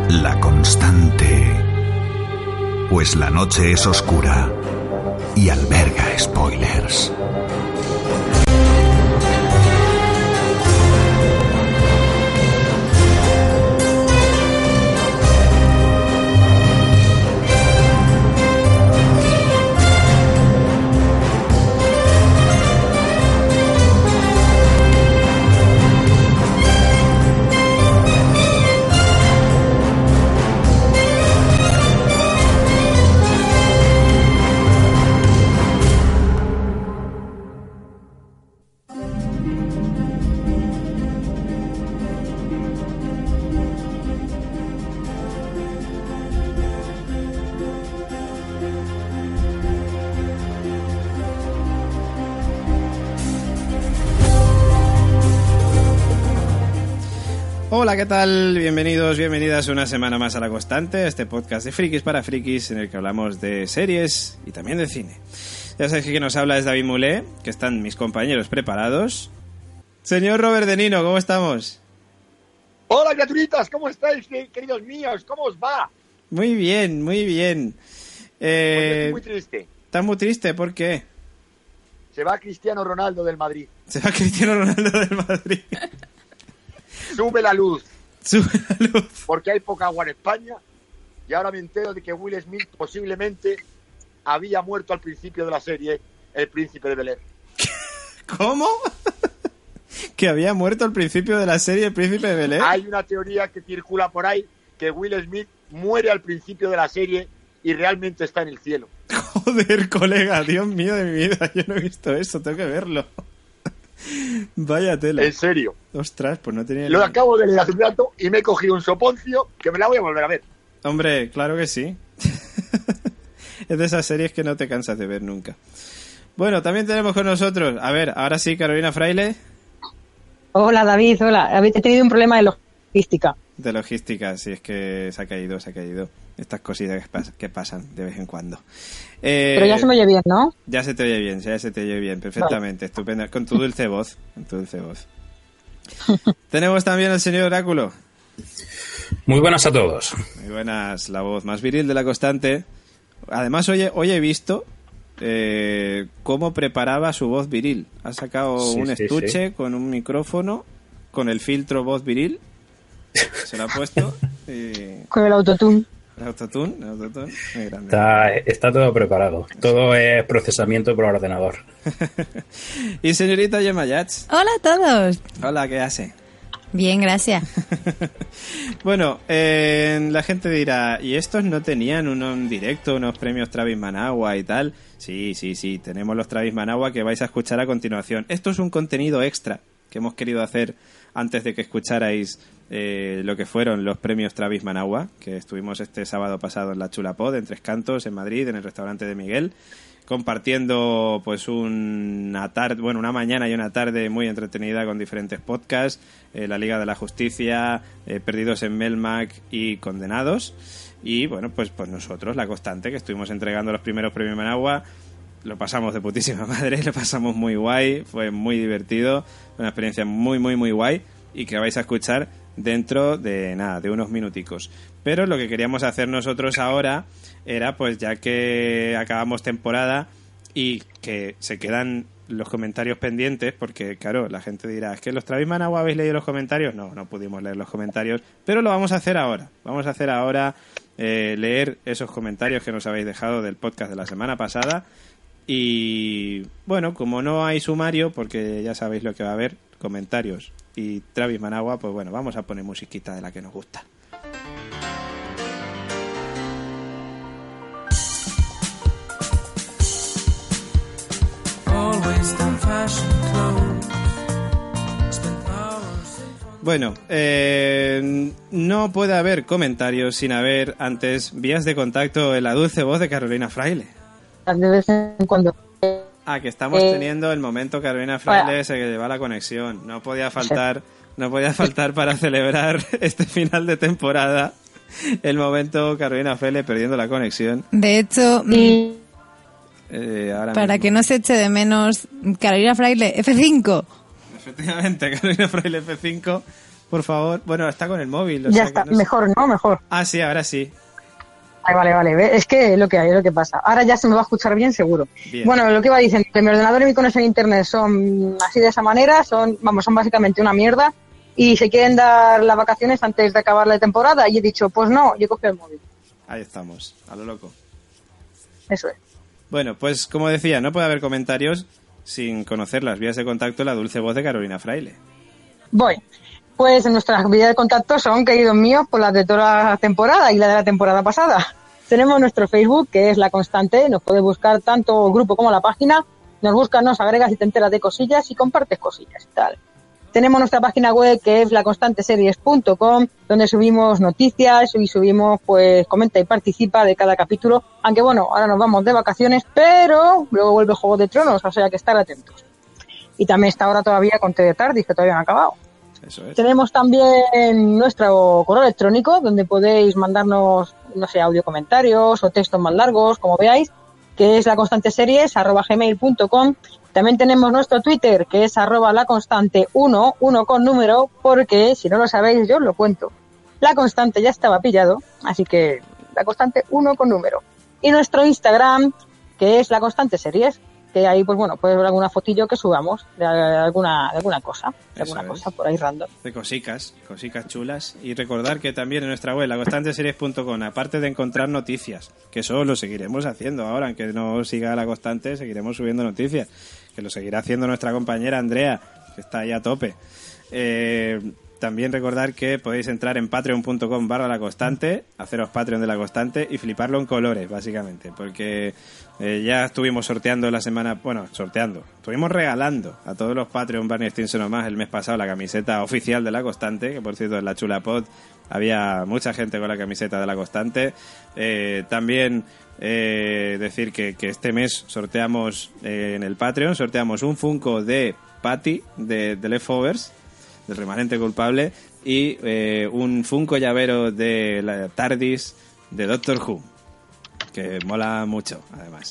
La Constante. Pues la noche es oscura y alberga spoilers. Hola, ¿qué tal? Bienvenidos, bienvenidas una semana más a La Constante, este podcast de frikis para frikis en el que hablamos de series y también de cine. Ya sabéis que quien nos habla es David Mulé, que están mis compañeros preparados. Señor Robert De Nino, ¿cómo estamos? Hola, criaturitas, ¿cómo estáis, queridos míos? ¿Cómo os va? Muy bien, muy bien. Estoy muy triste. ¿Estás muy triste? ¿Por qué? Se va Cristiano Ronaldo del Madrid. Se va Cristiano Ronaldo del Madrid. Sube la luz. Sube la luz. Porque hay poca agua en España. Y ahora me entero de que Will Smith posiblemente había muerto al principio de la serie El Príncipe de Bel-Air. ¿Cómo? ¿Que había muerto al principio de la serie El Príncipe de Bel-Air? Hay una teoría que circula por ahí que Will Smith muere al principio de la serie y realmente está en el cielo. Joder, colega, Dios mío de mi vida, yo no he visto eso, tengo que verlo. Vaya tela. En serio. Ostras, pues no tenía... Lo acabo de leer hace un rato y me he cogido un soponcio que me la voy a volver a ver. Hombre, claro que sí. Es de esas series que no te cansas de ver nunca. Bueno, también tenemos con nosotros, a ver, ahora sí, Carolina Fraile. Hola, David, hola. He tenido un problema de logística. De logística, sí, es que se ha caído. Estas cositas que pasan de vez en cuando. Pero ya se me oye bien, ¿no? Ya se te oye bien, perfectamente, vale. Estupendo, con tu dulce voz. Tenemos también al señor Oráculo. Muy buenas a todos. Muy buenas, la voz más viril de La Constante. Además, hoy he visto cómo preparaba su voz viril. Ha sacado un estuche con un micrófono, con el filtro voz viril. Se lo ha puesto. Con el autotune. El autotune, muy grande. Está todo preparado. Todo es procesamiento por ordenador. Y señorita Gemma Yats. Hola a todos. Hola, ¿qué hace? Bien, gracias. Bueno, la gente dirá, ¿y estos no tenían un directo, unos premios Travis Managua y tal? Sí, tenemos los Travis Managua que vais a escuchar a continuación. Esto es un contenido extra que hemos querido hacer antes de que escucharais lo que fueron los premios Travis Managua, que estuvimos este sábado pasado en la Chulapod, en Tres Cantos, en Madrid, en el restaurante de Miguel, compartiendo pues una mañana y una tarde muy entretenida con diferentes podcasts, La Liga de la Justicia, Perdidos en Melmac y Condenados. Y bueno, pues nosotros, La Constante, que estuvimos entregando los primeros premios Managua, lo pasamos de putísima madre, lo pasamos muy guay, fue muy divertido, una experiencia muy, muy, muy guay y que vais a escuchar dentro de unos minuticos. Pero lo que queríamos hacer nosotros ahora era, pues ya que acabamos temporada y que se quedan los comentarios pendientes, porque claro, la gente dirá, ¿es que los Travis Managua habéis leído los comentarios? No pudimos leer los comentarios, pero lo vamos a hacer ahora. Vamos a hacer ahora leer esos comentarios que nos habéis dejado del podcast de la semana pasada. Y bueno, como no hay sumario, porque ya sabéis lo que va a haber, comentarios y Travis Managua, pues bueno, vamos a poner musiquita de la que nos gusta. Bueno, no puede haber comentarios sin haber antes vías de contacto en la dulce voz de Carolina Fraile. De vez en cuando. Que estamos teniendo el momento Carolina Fraile se lleva la conexión. No podía faltar para celebrar este final de temporada el momento Carolina Fraile perdiendo la conexión. De hecho, para mismo, que no se eche de menos, Carolina Fraile F5. Efectivamente, Carolina Fraile F5 por favor. Bueno, está con el móvil. Ya está, mejor, ¿no? Mejor. Ah, sí, ahora sí. Vale. Es que es lo que hay, es lo que pasa. Ahora ya se me va a escuchar bien, seguro. Bien. Bueno, lo que iba diciendo, que mi ordenador y mi conexión a internet son así de esa manera, son básicamente una mierda y se quieren dar las vacaciones antes de acabar la temporada y he dicho, pues no, yo cogí el móvil. Ahí estamos, a lo loco. Eso es. Bueno, pues como decía, no puede haber comentarios sin conocer las vías de contacto, la dulce voz de Carolina Fraile. Voy. Pues nuestras vías de contacto son, queridos míos, por las de toda la temporada y la de la temporada pasada. Tenemos nuestro Facebook, que es La Constante, nos puedes buscar tanto el grupo como la página, nos buscas, nos agregas y te enteras de cosillas y compartes cosillas y tal. Tenemos nuestra página web, que es laconstanteseries.com, donde subimos noticias y subimos, pues, comenta y participa de cada capítulo, aunque bueno, ahora nos vamos de vacaciones, pero luego vuelve Juego de Tronos, o sea que estar atentos. Y también está ahora todavía con Té de Tardis, que todavía no ha acabado. Eso es. Tenemos también nuestro correo electrónico, donde podéis mandarnos, no sé, audio comentarios o textos más largos, como veáis, que es laconstanteseries@gmail.com. También tenemos nuestro Twitter, que es @laconstante1, 1 con número, porque si no lo sabéis, yo os lo cuento. La Constante ya estaba pillado, así que La Constante 1 con número. Y nuestro Instagram, que es La Constante Series, que ahí, pues bueno, puedes ver alguna fotillo que subamos de alguna cosa, por ahí random. De cosicas chulas. Y recordar que también en nuestra web, laconstanteseries.com, aparte de encontrar noticias, que eso lo seguiremos haciendo ahora, aunque no siga La Constante, seguiremos subiendo noticias, que lo seguirá haciendo nuestra compañera Andrea, que está ahí a tope. También recordar que podéis entrar en patreon.com/La Constante, haceros Patreon de La Constante y fliparlo en colores, básicamente, porque ya estuvimos sorteando estuvimos regalando a todos los Patreon Barney Stinson o más el mes pasado la camiseta oficial de La Constante, que por cierto en la Chula Pod había mucha gente con la camiseta de La Constante. También decir que este mes sorteamos en el Patreon, sorteamos un Funko de Patty de Leftovers, del remanente culpable, y un Funko llavero de la TARDIS de Doctor Who, que mola mucho, además.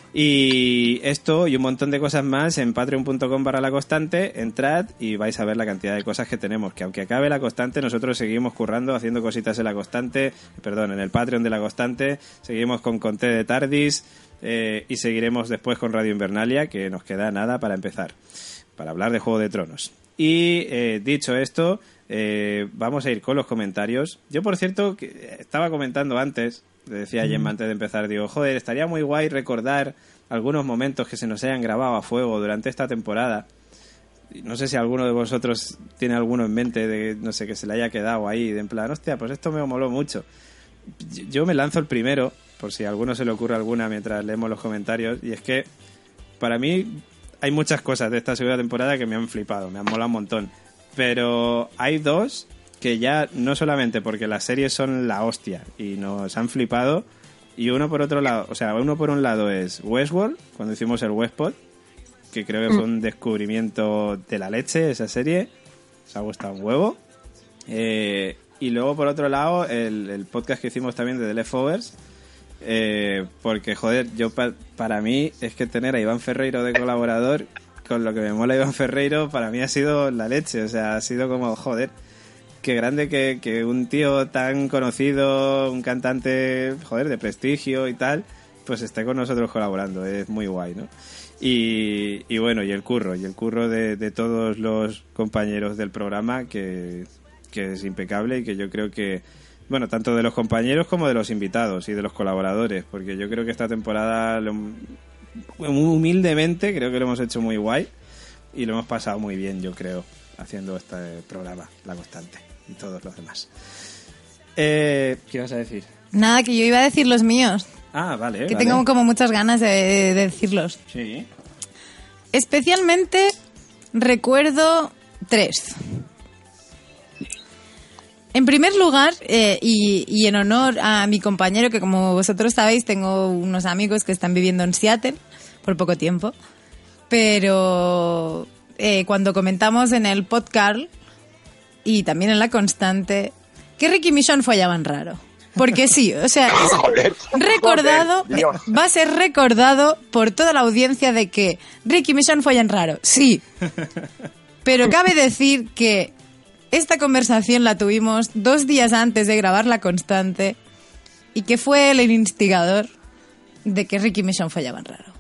Y esto y un montón de cosas más en patreon.com/La Constante. Entrad y vais a ver la cantidad de cosas que tenemos, que aunque acabe La Constante, nosotros seguimos currando, haciendo cositas en La Constante, en el Patreon de La Constante, seguimos con Té de Tardis, y seguiremos después con Radio Invernalia, que nos queda nada para empezar, para hablar de Juego de Tronos. Y dicho esto, vamos a ir con los comentarios. Yo, por cierto, que estaba comentando antes, le decía a Gemma antes de empezar, digo, joder, estaría muy guay recordar algunos momentos que se nos hayan grabado a fuego durante esta temporada. No sé si alguno de vosotros tiene alguno en mente, de no sé, que se le haya quedado ahí, de en plan, hostia, pues esto me moló mucho. Yo me lanzo el primero, por si a alguno se le ocurre alguna mientras leemos los comentarios, y es que para mí hay muchas cosas de esta segunda temporada que me han flipado, me han molado un montón. Pero hay dos que ya no solamente porque las series son la hostia y nos han flipado, y uno por otro lado, uno por un lado es Westworld, cuando hicimos el Westpod, que creo que fue un descubrimiento de la leche esa serie, os ha gustado un huevo. Y luego por otro lado el podcast que hicimos también de The Leftovers, porque joder, para mí es que tener a Iván Ferreiro de colaborador, con lo que me mola Iván Ferreiro, para mí ha sido la leche. O sea, ha sido como, joder, qué grande que un tío tan conocido, un cantante, joder, de prestigio y tal, pues esté con nosotros colaborando. Es muy guay, ¿no? Y bueno, y el curro de todos los compañeros del programa, que es impecable, y que yo creo que, bueno, tanto de los compañeros como de los invitados y de los colaboradores, porque yo creo que esta temporada, humildemente, creo que lo hemos hecho muy guay y lo hemos pasado muy bien, yo creo, haciendo este programa, La Constante, y todos los demás. ¿Qué ibas a decir? Nada, que yo iba a decir los míos. Ah, vale. Que tengo como muchas ganas de decirlos. Sí. Especialmente recuerdo 3. En primer lugar, y en honor a mi compañero, que como vosotros sabéis, tengo unos amigos que están viviendo en Seattle por poco tiempo, pero cuando comentamos en el podcast y también en La Constante que Rick y Michonne follaban raro. Porque sí, o sea, recordado, va a ser recordado por toda la audiencia de que Rick y Michonne follan raro, sí. Pero cabe decir que esta conversación la tuvimos 2 días antes de grabar La Constante y que fue el instigador de que Ricky y Michonne fallaban raro.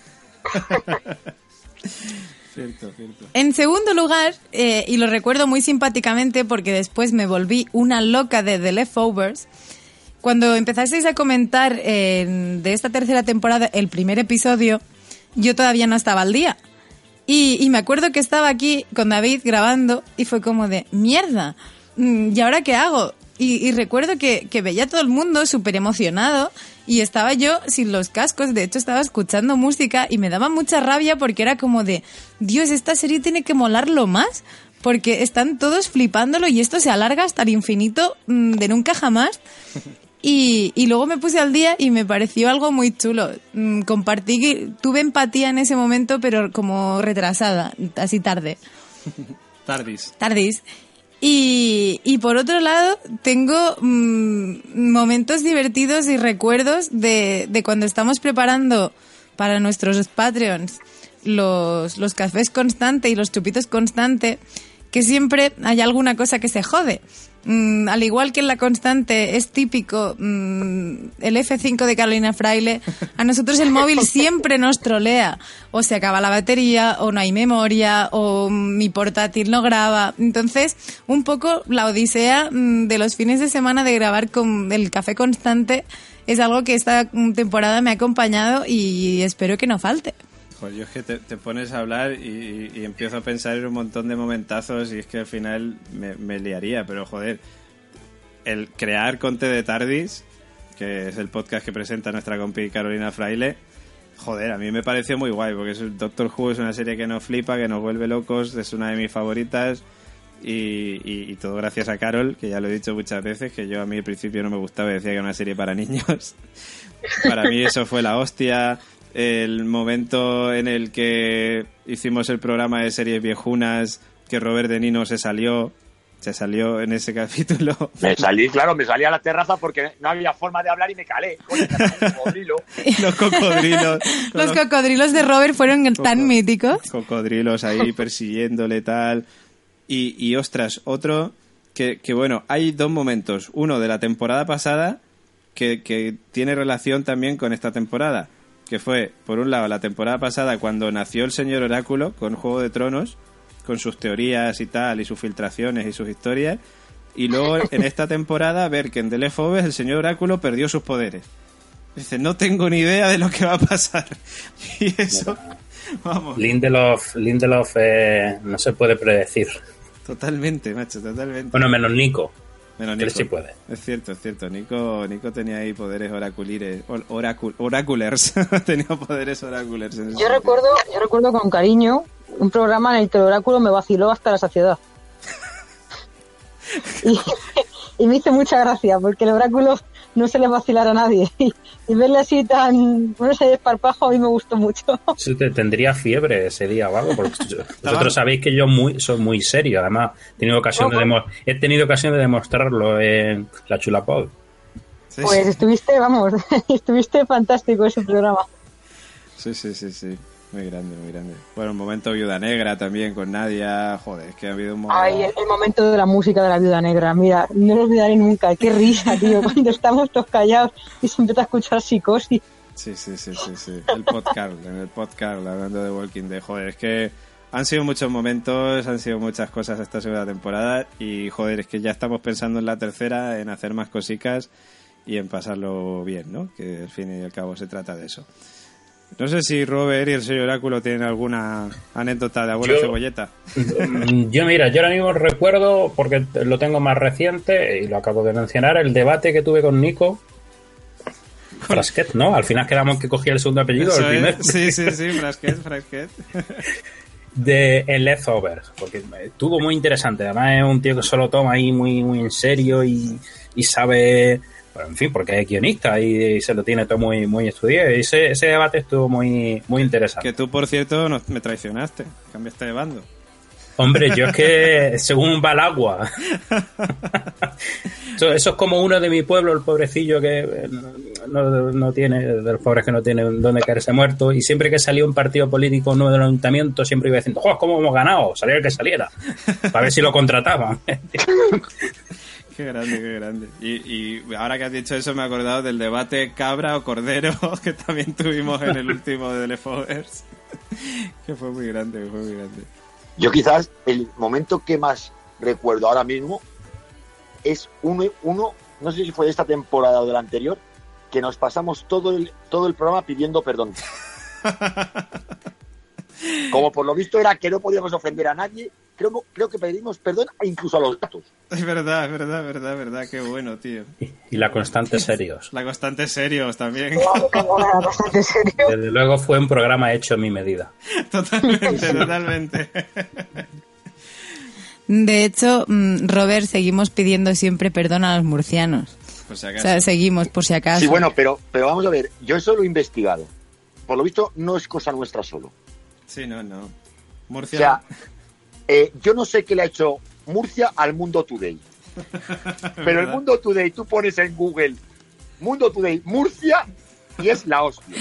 Cierto, cierto. En segundo lugar, y lo recuerdo muy simpáticamente porque después me volví una loca de The Leftovers, cuando empezasteis a comentar de esta tercera temporada el primer episodio, yo todavía no estaba al día. Y me acuerdo que estaba aquí con David grabando y fue como de, mierda, ¿y ahora qué hago? Y recuerdo que veía a todo el mundo súper emocionado y estaba yo sin los cascos. De hecho, estaba escuchando música y me daba mucha rabia porque era como de, Dios, esta serie tiene que molarlo más porque están todos flipándolo y esto se alarga hasta el infinito de nunca jamás. Y luego me puse al día y me pareció algo muy chulo. Tuve empatía en ese momento, pero como retrasada, así tarde. Tardis. Y por otro lado, tengo momentos divertidos y recuerdos de cuando estamos preparando para nuestros Patreons los cafés Constante y los chupitos Constante, que siempre hay alguna cosa que se jode. Al igual que en La Constante es típico el F5 de Carolina Fraile, a nosotros el móvil siempre nos trolea. O se acaba la batería, o no hay memoria, o mi portátil no graba. Entonces, un poco la odisea de los fines de semana de grabar con el Café Constante es algo que esta temporada me ha acompañado y espero que no falte. Pues yo es que te pones a hablar y empiezo a pensar en un montón de momentazos y es que al final me liaría, pero joder, el crear Conte de Tardis, que es el podcast que presenta nuestra compi Carolina Fraile, joder, a mí me pareció muy guay, porque Doctor Who es una serie que nos flipa, que nos vuelve locos, es una de mis favoritas y todo gracias a Carol, que ya lo he dicho muchas veces, que yo a mí al principio no me gustaba y decía que era una serie para niños. Para mí eso fue la hostia. El momento en el que hicimos el programa de series viejunas, que Robert De Nino se salió en ese capítulo. Me salí a la terraza porque no había forma de hablar y me calé. Coño, cocodrilo. Los cocodrilos de Robert fueron tan míticos. Cocodrilos ahí persiguiéndole tal. Y ostras, otro que bueno, hay 2 momentos. Uno de la temporada pasada que tiene relación también con esta temporada. Que fue, por un lado, la temporada pasada cuando nació el señor Oráculo con Juego de Tronos, con sus teorías y tal, y sus filtraciones y sus historias, y luego en esta temporada ver que en The Leftovers el señor Oráculo perdió sus poderes. Dice, no tengo ni idea de lo que va a pasar. Y eso, vamos. Lindelof no se puede predecir. Totalmente, macho, totalmente. Bueno, menos Nico. Nico. Sí puede. Es cierto. Nico tenía ahí poderes oraculers. Tenía poderes oraculers. Yo recuerdo con cariño un programa en el que el oráculo me vaciló hasta la saciedad. y me hizo mucha gracia, porque el oráculo no se le vacilara a nadie. Y verle así con ese desparpajo a mí me gustó mucho. Sí, tendría fiebre ese día o algo, porque vosotros sabéis que yo soy muy serio. Además, he tenido ocasión de demostrarlo en la Chulapod. Sí, pues estuviste fantástico ese programa. Sí. Muy grande. Bueno, un momento Viuda Negra también con Nadia. Joder, es que ha habido un momento... Ay, el momento de la música de la Viuda Negra. Mira, no lo olvidaré nunca. Qué risa, tío, cuando estamos todos callados y se empieza a escuchar Psicosis. Sí. En el podcast, hablando de Walking Dead. Joder, es que han sido muchos momentos, han sido muchas cosas esta segunda temporada y, joder, es que ya estamos pensando en la tercera, en hacer más cositas y en pasarlo bien, ¿no? Que al fin y al cabo se trata de eso. No sé si Robert y el señor Oráculo tienen alguna anécdota de abuelo Cebolleta. Yo ahora mismo recuerdo, porque lo tengo más reciente y lo acabo de mencionar, el debate que tuve con Nico. Frasquet, ¿no? Al final quedamos que cogía el segundo apellido. Eso el primer. Sí, Frasquet. De el Leftovers, porque estuvo muy interesante. Además es un tío que solo toma ahí muy en serio y sabe... Bueno, en fin, porque es guionista y se lo tiene todo muy estudiado. Y ese debate estuvo muy interesante. Que tú, por cierto, me traicionaste. Cambiaste de bando. Hombre, yo es que según va el agua. Eso es como uno de mi pueblo, el pobrecillo que no tiene, de los pobres que no tienen dónde caerse muerto, y siempre que salía un partido político nuevo del ayuntamiento siempre iba diciendo, ¡joder, cómo hemos ganado! Salía el que saliera, para ver si lo contrataban. Qué grande, qué grande. Y ahora que has dicho eso me he acordado del debate cabra o cordero que también tuvimos en el último de Leftovers, que fue muy grande, fue muy grande. Yo quizás el momento que más recuerdo ahora mismo es uno, no sé si fue de esta temporada o de la anterior, que nos pasamos todo el programa pidiendo perdón. Como por lo visto era que no podíamos ofender a nadie, creo que pedimos perdón incluso a los gatos. Es verdad, qué bueno, tío. Y la constante serios. La constante serios también. La constante serios. Desde luego fue un programa hecho a mi medida. Totalmente. De hecho, Robert, seguimos pidiendo siempre perdón a los murcianos. Por si acaso. O sea, seguimos, por si acaso. Sí, bueno, pero vamos a ver, yo eso lo he investigado. Por lo visto no es cosa nuestra solo. Sí, no. Murcia. O sea, yo no sé qué le ha hecho Murcia al Mundo Today. Pero el Mundo Today, tú pones en Google Mundo Today Murcia y es la hostia.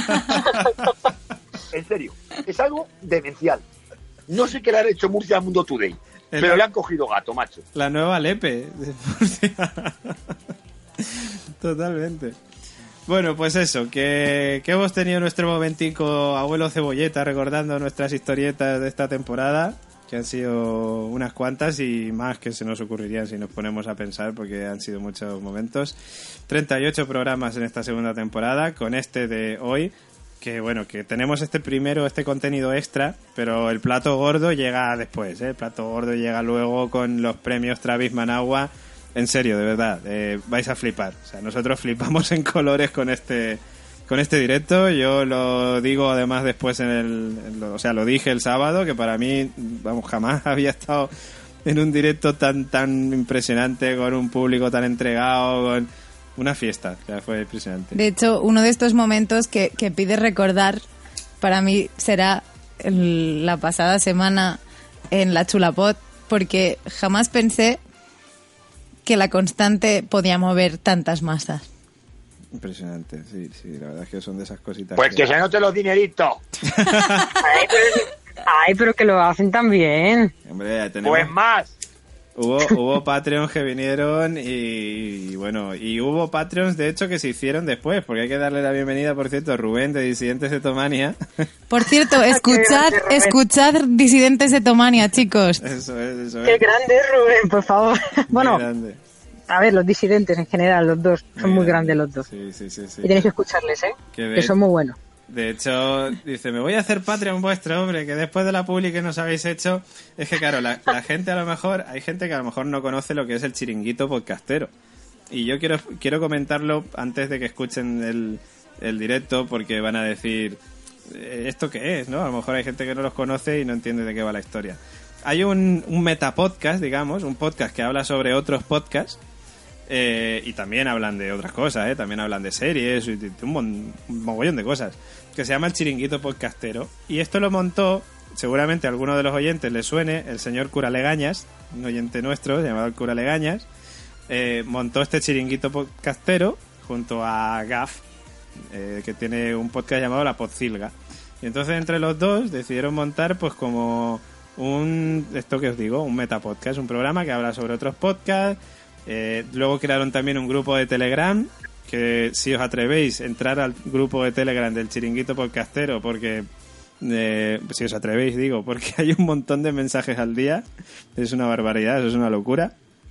En serio, es algo demencial. No sé qué le ha hecho Murcia al Mundo Today, pero le han cogido gato, macho. La nueva Lepe de Murcia. Totalmente. Bueno, pues eso, que hemos tenido nuestro momentico abuelo Cebolleta recordando nuestras historietas de esta temporada, que han sido unas cuantas y más que se nos ocurrirían si nos ponemos a pensar, porque han sido muchos momentos. 38 programas en esta segunda temporada, con este de hoy, que bueno, que tenemos este contenido extra, pero el plato gordo llega después, ¿eh? El plato gordo llega luego con los premios Travis Managua. En serio, de verdad, vais a flipar. O sea, nosotros flipamos en colores con este directo. Yo lo digo además después lo dije el sábado, que para mí, vamos, jamás había estado en un directo tan impresionante, con un público tan entregado, con una fiesta. O sea, fue impresionante. De hecho, uno de estos momentos que pide recordar, para mí será la pasada semana en la Chulapot, porque jamás pensé que la constante podía mover tantas masas. Impresionante, sí, la verdad es que son de esas cositas. Pues que se noten los dineritos. Ay, pero que lo hacen tan bien. Hombre, ya tenemos... Pues más. Hubo Patreons que vinieron y bueno, y hubo Patreons de hecho que se hicieron después, porque hay que darle la bienvenida, por cierto, a Rubén de Disidentes de Tomania. Por cierto, escuchad Disidentes de Tomania, chicos. Eso es. Qué grande, Rubén, por favor. Bueno, grande. A ver, los disidentes en general, los dos, son muy grandes los dos. Sí. Y tenéis que escucharles, que son muy buenos. De hecho, dice, me voy a hacer Patreon vuestro, hombre, que después de la publi que nos habéis hecho, es que claro, la gente hay gente que a lo mejor no conoce lo que es el chiringuito podcastero. Y yo quiero comentarlo antes de que escuchen el directo, porque van a decir, ¿esto qué es? ¿No? A lo mejor hay gente que no los conoce y no entiende de qué va la historia. Hay un metapodcast, digamos, un podcast que habla sobre otros podcasts, y también hablan de otras cosas, también hablan de series y de un mogollón de cosas, que se llama El Chiringuito Podcastero, y esto lo montó, seguramente a alguno de los oyentes le suene, el señor Cura Legañas, un oyente nuestro llamado el Cura Legañas, montó este Chiringuito Podcastero junto a Gaf, que tiene un podcast llamado La Podcilga, y entonces entre los dos decidieron montar pues como un metapodcast, un programa que habla sobre otros podcasts. Luego crearon también un grupo de Telegram, que si os atrevéis entrar al grupo de Telegram del Chiringuito Podcastero, porque si os atrevéis porque hay un montón de mensajes al día, es una barbaridad, eso es una locura.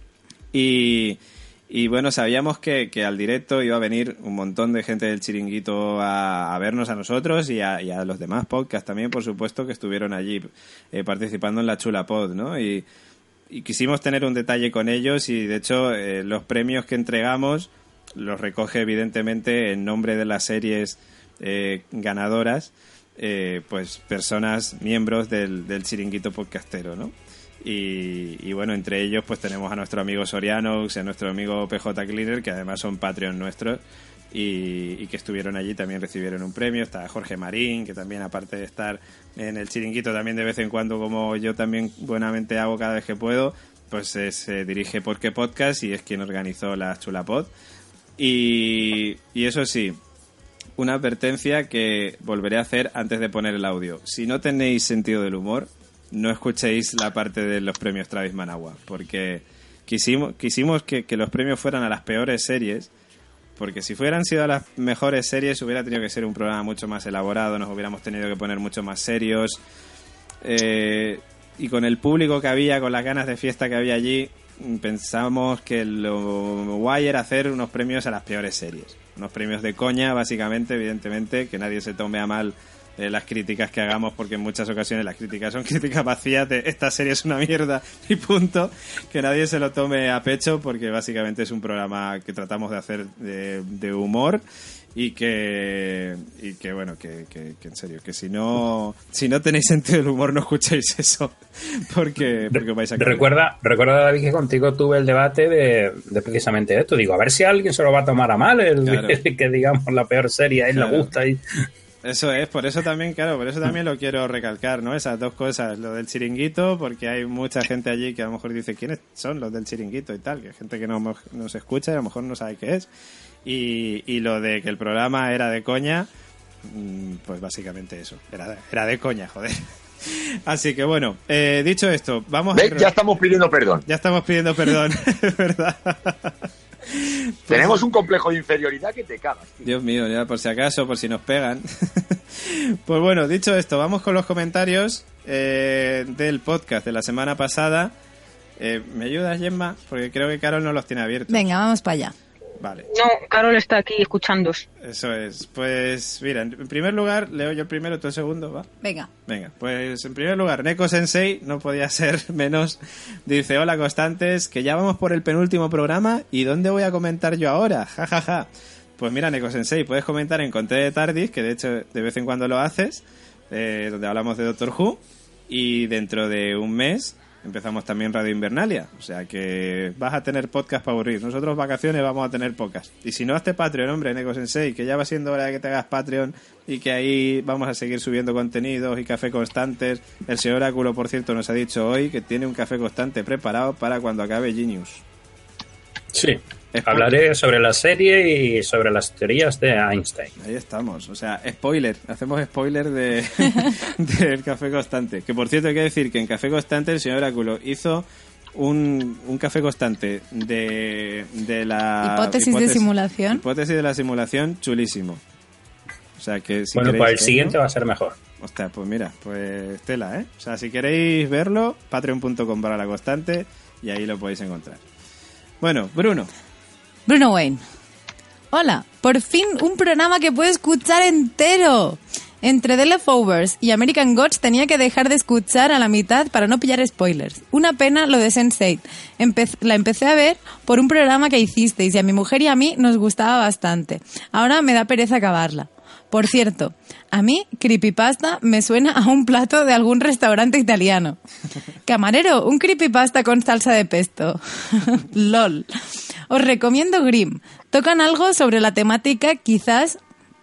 Y bueno, sabíamos que al directo iba a venir un montón de gente del Chiringuito a vernos a nosotros y a los demás podcasts también, por supuesto, que estuvieron allí participando en la Chulapod, ¿no? Y quisimos tener un detalle con ellos y de hecho los premios que entregamos los recoge evidentemente en nombre de las series ganadoras, pues personas, miembros del Chiringuito Podcastero, ¿no? Y bueno, entre ellos pues tenemos a nuestro amigo Soriano, a nuestro amigo PJ Cleaner, que además son Patreon nuestros y que estuvieron allí, también recibieron un premio. Está Jorge Marín, que también, aparte de estar en el Chiringuito, también de vez en cuando, como yo también buenamente hago cada vez que puedo, pues se dirige Por qué Podcast y es quien organizó la Chulapod. Y eso sí, una advertencia que volveré a hacer antes de poner el audio. Si no tenéis sentido del humor, no escuchéis la parte de los premios Travis Managua, porque quisimos que los premios fueran a las peores series, porque si hubieran sido a las mejores series hubiera tenido que ser un programa mucho más elaborado, nos hubiéramos tenido que poner mucho más serios, y con el público que había, con las ganas de fiesta que había allí, pensamos que lo guay era hacer unos premios a las peores series, unos premios de coña, básicamente, evidentemente, que nadie se tome a mal las críticas que hagamos, porque en muchas ocasiones las críticas son críticas vacías de esta serie es una mierda y punto, que nadie se lo tome a pecho, porque básicamente es un programa que tratamos de hacer de humor y que bueno, que en serio, que si no tenéis sentido del humor no escuchéis eso, porque os vais a caer. Recuerda, David, que contigo tuve el debate de precisamente esto. Digo, a ver si alguien se lo va a tomar a mal, claro. Que digamos la peor serie a él le gusta y... Eso es, por eso también lo quiero recalcar, ¿no? Esas dos cosas, lo del chiringuito, porque hay mucha gente allí que a lo mejor dice ¿quiénes son los del chiringuito y tal? Que hay gente que no nos escucha y a lo mejor no sabe qué es. Y lo de que el programa era de coña, pues básicamente eso, era de coña, joder. Así que bueno, dicho esto, vamos a... Ya estamos pidiendo perdón. Ya estamos pidiendo perdón, es verdad. Tenemos un complejo de inferioridad que te cagas, tío. Dios mío, ya por si acaso, por si nos pegan. Pues bueno, dicho esto, vamos con los comentarios del podcast de la semana pasada. ¿Me ayudas, Gemma? Porque creo que Carol no los tiene abiertos. Venga, vamos para allá. Vale. No, Carol está aquí escuchándos. Eso es. Pues mira, en primer lugar, leo yo el primero, tú el segundo, ¿va? Venga, pues en primer lugar, Neko Sensei, no podía ser menos, dice: hola constantes, que ya vamos por el penúltimo programa, ¿y dónde voy a comentar yo ahora? Ja, ja, ja. Pues mira, Neko Sensei, puedes comentar en Conté de Tardis, que de hecho de vez en cuando lo haces, donde hablamos de Doctor Who, y dentro de un mes empezamos también Radio Invernalia, o sea que vas a tener podcast para aburrir. Nosotros vacaciones vamos a tener pocas. Y si no, hazte Patreon, hombre, Neko Sensei, que ya va siendo hora de que te hagas Patreon y que ahí vamos a seguir subiendo contenidos y café constantes. El señor Oráculo, por cierto, nos ha dicho hoy que tiene un café constante preparado para cuando acabe Genius. Sí, hablaré sobre la serie y sobre las teorías de Einstein. Ahí estamos, o sea, spoiler, hacemos spoiler del Café Constante. Que por cierto hay que decir que en Café Constante el señor Oráculo hizo un café constante de la hipótesis de simulación. Hipótesis de la simulación, chulísimo. O sea que si bueno, queréis pues el siguiente va a ser mejor. Ostras, pues mira, pues tela, ¿eh? O sea, si queréis verlo, patreon.com/laconstante y ahí lo podéis encontrar. Bueno, Bruno Wayne. Hola, por fin un programa que puedo escuchar entero. Entre The Leftovers y American Gods tenía que dejar de escuchar a la mitad para no pillar spoilers. Una pena lo de Sense8. La empecé a ver por un programa que hicisteis y a mi mujer y a mí nos gustaba bastante. Ahora me da pereza acabarla. Por cierto, a mí creepypasta me suena a un plato de algún restaurante italiano. Camarero, un creepypasta con salsa de pesto. LOL. Os recomiendo Grimm. Tocan algo de la temática, quizás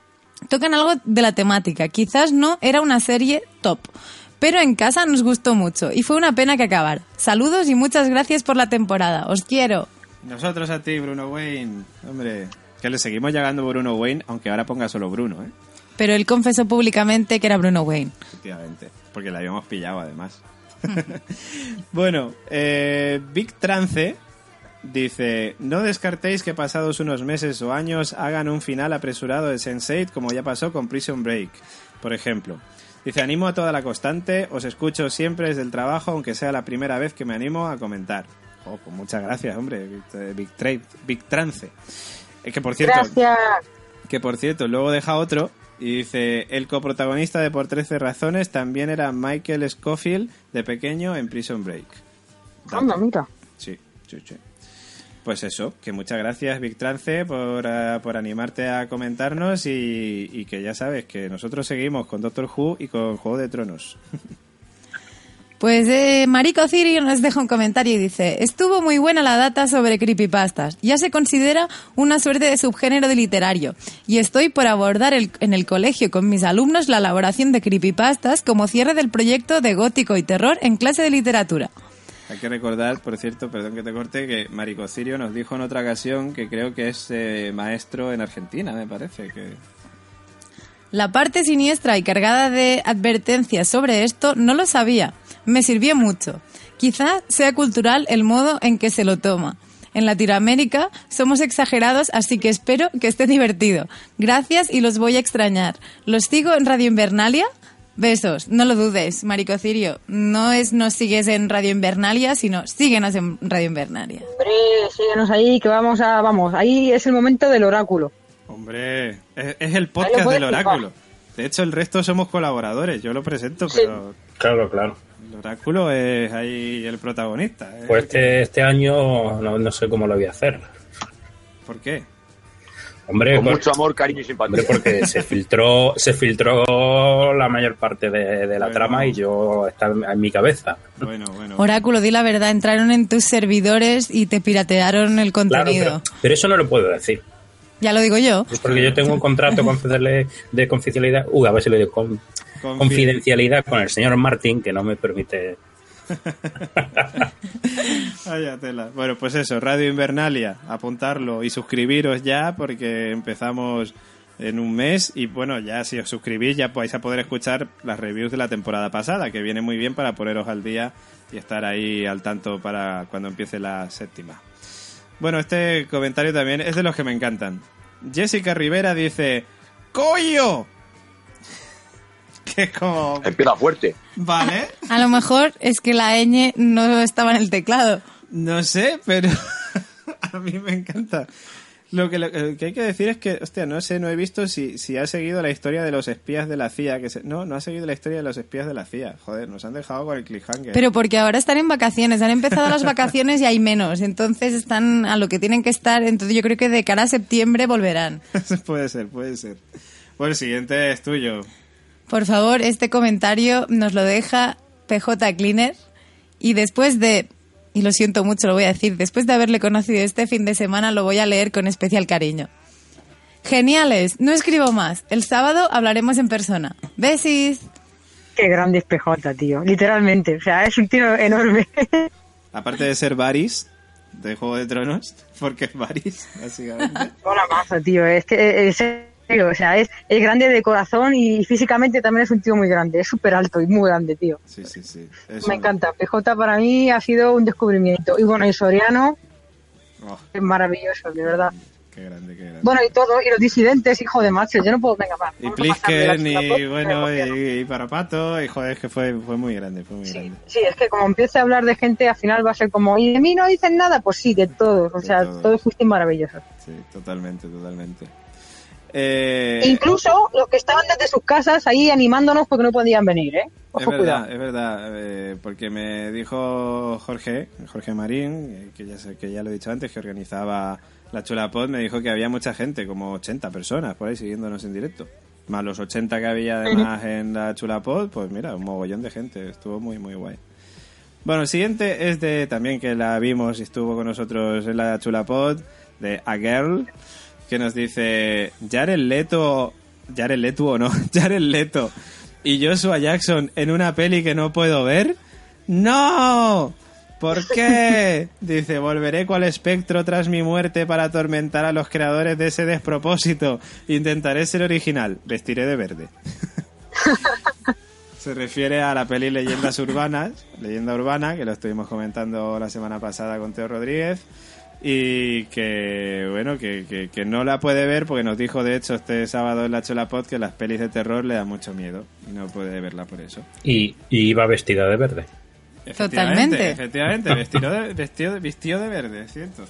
no era una serie top, pero en casa nos gustó mucho y fue una pena que acabar. Saludos y muchas gracias por la temporada. Os quiero. Nosotros a ti, Bruno Wayne. Hombre, que le seguimos llegando Bruno Wayne, aunque ahora ponga solo Bruno, ¿eh? Pero él confesó públicamente que era Bruno Wayne. Efectivamente, porque la habíamos pillado además. Bueno, Big Trance dice: no descartéis que pasados unos meses o años hagan un final apresurado de Sense8 como ya pasó con Prison Break, por ejemplo. Dice: animo a toda la constante, os escucho siempre desde el trabajo, aunque sea la primera vez que me animo a comentar. Oh, pues muchas gracias, hombre, Big Trance. Que por cierto, gracias. Que por cierto, luego deja otro y dice: el coprotagonista de Por 13 razones también era Michael Scofield de pequeño en Prison Break. Anda, mira. Sí. Pues eso, que muchas gracias, Big Trance, por animarte a comentarnos y que ya sabes que nosotros seguimos con Doctor Who y con Juego de Tronos. Pues Marico Ciri nos deja un comentario y dice: estuvo muy buena la data sobre creepypastas. Ya se considera una suerte de subgénero de literario. Y estoy por abordar en el colegio con mis alumnos la elaboración de creepypastas como cierre del proyecto de gótico y terror en clase de literatura. Hay que recordar, por cierto, perdón que te corte, que Marico Cirio nos dijo en otra ocasión que creo que es maestro en Argentina, me parece que... La parte siniestra y cargada de advertencias sobre esto no lo sabía. Me sirvió mucho. Quizá sea cultural el modo en que se lo toma. En Latinoamérica somos exagerados, así que espero que esté divertido. Gracias y los voy a extrañar. ¿Los sigo en Radio Invernalia? Besos. No lo dudes, Marico Cirio. No es nos sigues en Radio Invernalia, sino síguenos en Radio Invernalia. Hombre, síguenos ahí, que vamos, ahí es el momento del oráculo. Hombre, es el podcast del oráculo. De hecho, el resto somos colaboradores. Yo lo presento, pero... Claro. El oráculo es ahí el protagonista. Pues este año no sé cómo lo voy a hacer. ¿Por qué? Hombre, con mucho amor, cariño y simpatía. Hombre, porque se filtró la mayor parte de la trama y yo está en mi cabeza. Bueno. Oráculo, di la verdad, entraron en tus servidores y te piratearon el contenido. Claro, pero eso no lo puedo decir. Ya lo digo yo. Es porque yo tengo un contrato de confidencialidad, a ver si lo digo, confidencialidad con el señor Martín, que no me permite... Vaya tela. Bueno, pues eso, Radio Invernalia, apuntarlo y suscribiros ya, porque empezamos en un mes y bueno, ya si os suscribís ya vais a poder escuchar las reviews de la temporada pasada, que viene muy bien para poneros al día y estar ahí al tanto para cuando empiece la 7ª. Bueno, este comentario también es de los que me encantan. Jessica Rivera dice: ¡Coño! Que es como... Empieza fuerte. Vale. A lo mejor es que la ñ no estaba en el teclado. No sé, pero a mí me encanta. Lo que hay que decir es que, hostia, no he visto si ha seguido la historia de los espías de la CIA. No ha seguido la historia de los espías de la CIA. Joder, nos han dejado con el cliffhanger. Pero porque ahora están en vacaciones, han empezado las vacaciones y hay menos. Entonces están a lo que tienen que estar. Entonces yo creo que de cara a septiembre volverán. Puede ser. Bueno, el siguiente es tuyo. Por favor, este comentario nos lo deja PJ Cleaner. Y después de... Y lo siento mucho, lo voy a decir. Después de haberle conocido este fin de semana, lo voy a leer con especial cariño. Geniales, no escribo más. El sábado hablaremos en persona. Besis. Qué grande es PJ, tío. Literalmente. O sea, es un tío enorme. Aparte de ser Varys, de Juego de Tronos, porque es Varys, básicamente. Hola masa, tío. Es que... o sea, es grande de corazón y físicamente también es un tío muy grande. Es súper alto y muy grande, tío. Sí. Me encanta. PJ para mí ha sido un descubrimiento. Y bueno, y Soriano es maravilloso, de verdad. Qué grande. Bueno, y todo, y los disidentes, hijo de macho. Yo no puedo, venga, más. Y Plisken, y Parapato, y joder, es que fue muy grande, grande. Sí, es que como empiece a hablar de gente, al final va a ser como, ¿y de mí no dicen nada? Pues sí, de todos. O sea, todos fuiste maravillosos. Sí, totalmente. Incluso los que estaban desde sus casas ahí animándonos porque no podían venir, ¿eh? Ojo, es verdad, porque me dijo Jorge Marín, que ya lo he dicho antes, que organizaba la Chulapod, me dijo que había mucha gente, como 80 personas por ahí siguiéndonos en directo. Más los 80 que había además en la Chulapod, pues mira, un mogollón de gente, estuvo muy muy guay. Bueno, el siguiente es de también que la vimos y estuvo con nosotros en la Chulapod, de A Girl, que nos dice Jared Leto y Joshua Jackson en una peli que no puedo ver. ¡No! ¿Por qué? Dice, volveré cual espectro tras mi muerte para atormentar a los creadores de ese despropósito. Intentaré ser original. Vestiré de verde. Se refiere a la peli Leyenda Urbana, que lo estuvimos comentando la semana pasada con Teo Rodríguez. Y que, bueno, que no la puede ver porque nos dijo, de hecho, este sábado en la Cholapod que las pelis de terror le dan mucho miedo y no puede verla por eso. Y iba vestida de verde. Totalmente. Efectivamente, vistió de verde, cierto.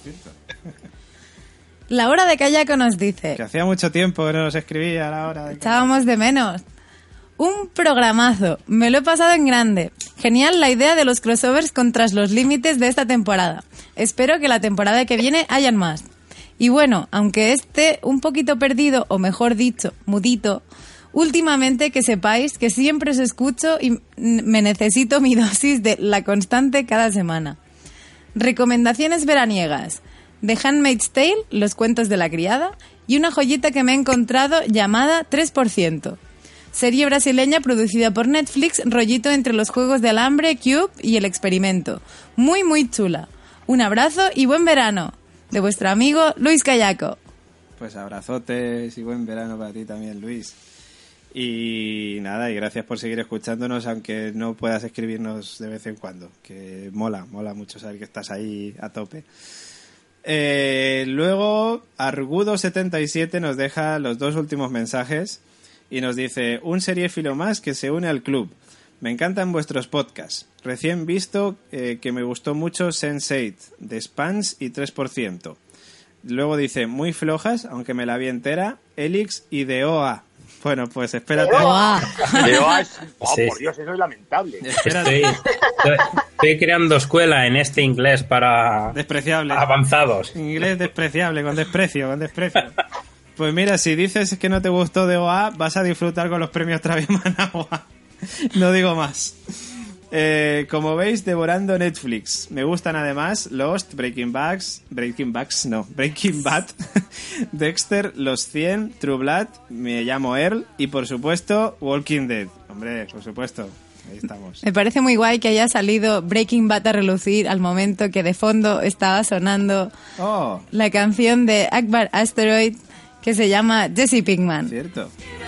La hora de Kayako nos dice... Que hacía mucho tiempo que no nos escribía a la hora de... Echábamos de menos. Un programazo. Me lo he pasado en grande. Genial la idea de los crossovers con Tras los Límites de esta temporada. Espero que la temporada que viene hayan más. Y bueno, aunque esté un poquito perdido, o mejor dicho, mudito, últimamente que sepáis que siempre os escucho y me necesito mi dosis de La Constante cada semana. Recomendaciones veraniegas. The Handmaid's Tale, Los cuentos de la criada, y una joyita que me he encontrado llamada 3%. Serie brasileña producida por Netflix, rollito entre los Juegos del Hambre, Cube y El Experimento. Muy, muy chula. Un abrazo y buen verano. De vuestro amigo Luis Callaco. Pues abrazotes y buen verano para ti también, Luis. Y nada, y gracias por seguir escuchándonos, aunque no puedas escribirnos de vez en cuando, que mola mucho saber que estás ahí a tope. Luego, Argudo77 nos deja los 2 últimos mensajes y nos dice: un seriéfilo más que se une al club. Me encantan vuestros podcasts. Recién visto que me gustó mucho Sense8, de Spans y 3%. Luego dice: muy flojas, aunque me la vi entera, Elix y de OA. Bueno, pues espérate. De OA es... sí. Por Dios, eso es lamentable. Estoy creando escuela en este inglés para despreciable. Avanzados. Inglés despreciable, con desprecio. Pues mira, si dices que no te gustó de OA, vas a disfrutar con los premios Travis Managua. No digo más. Como veis, devorando Netflix. Me gustan además Lost, Breaking Bad, Dexter, Los 100, True Blood, Me llamo Earl y por supuesto Walking Dead. Hombre, por supuesto, ahí estamos. Me parece muy guay que haya salido Breaking Bad a relucir al momento que de fondo estaba sonando la canción de Akbar Asteroid que se llama Jesse Pinkman. Cierto.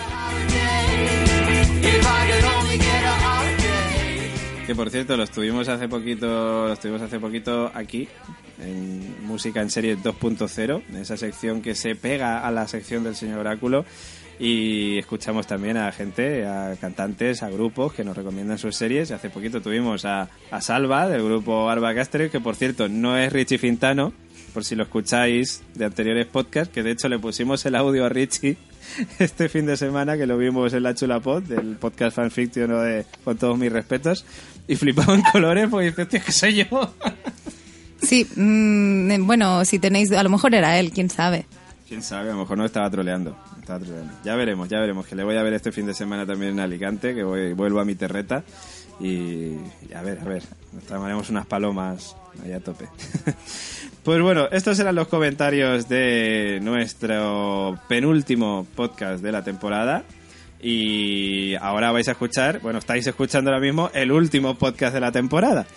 Que por cierto, lo estuvimos hace poquito aquí, en Música en Serie 2.0, en esa sección que se pega a la sección del señor Oráculo, y escuchamos también a gente, a cantantes, a grupos que nos recomiendan sus series. Hace poquito tuvimos a Salva, del grupo Arba Caster, que por cierto no es Richie Fintano, por si lo escucháis de anteriores podcasts, que de hecho le pusimos el audio a Richie este fin de semana, que lo vimos en la Chula Pod, del podcast Fanfiction con todos mis respetos, y flipaba en colores porque dice: hostia, que soy yo. Sí, bueno, si tenéis, a lo mejor era él, quién sabe. Quién sabe, a lo mejor no estaba troleando. Ya veremos, que le voy a ver este fin de semana también en Alicante, que vuelvo a mi terreta, y a ver, nos tomaremos unas palomas ahí a tope. Pues bueno, estos eran los comentarios de nuestro penúltimo podcast de la temporada. Y ahora vais a escuchar, estáis escuchando ahora mismo el último podcast de la temporada.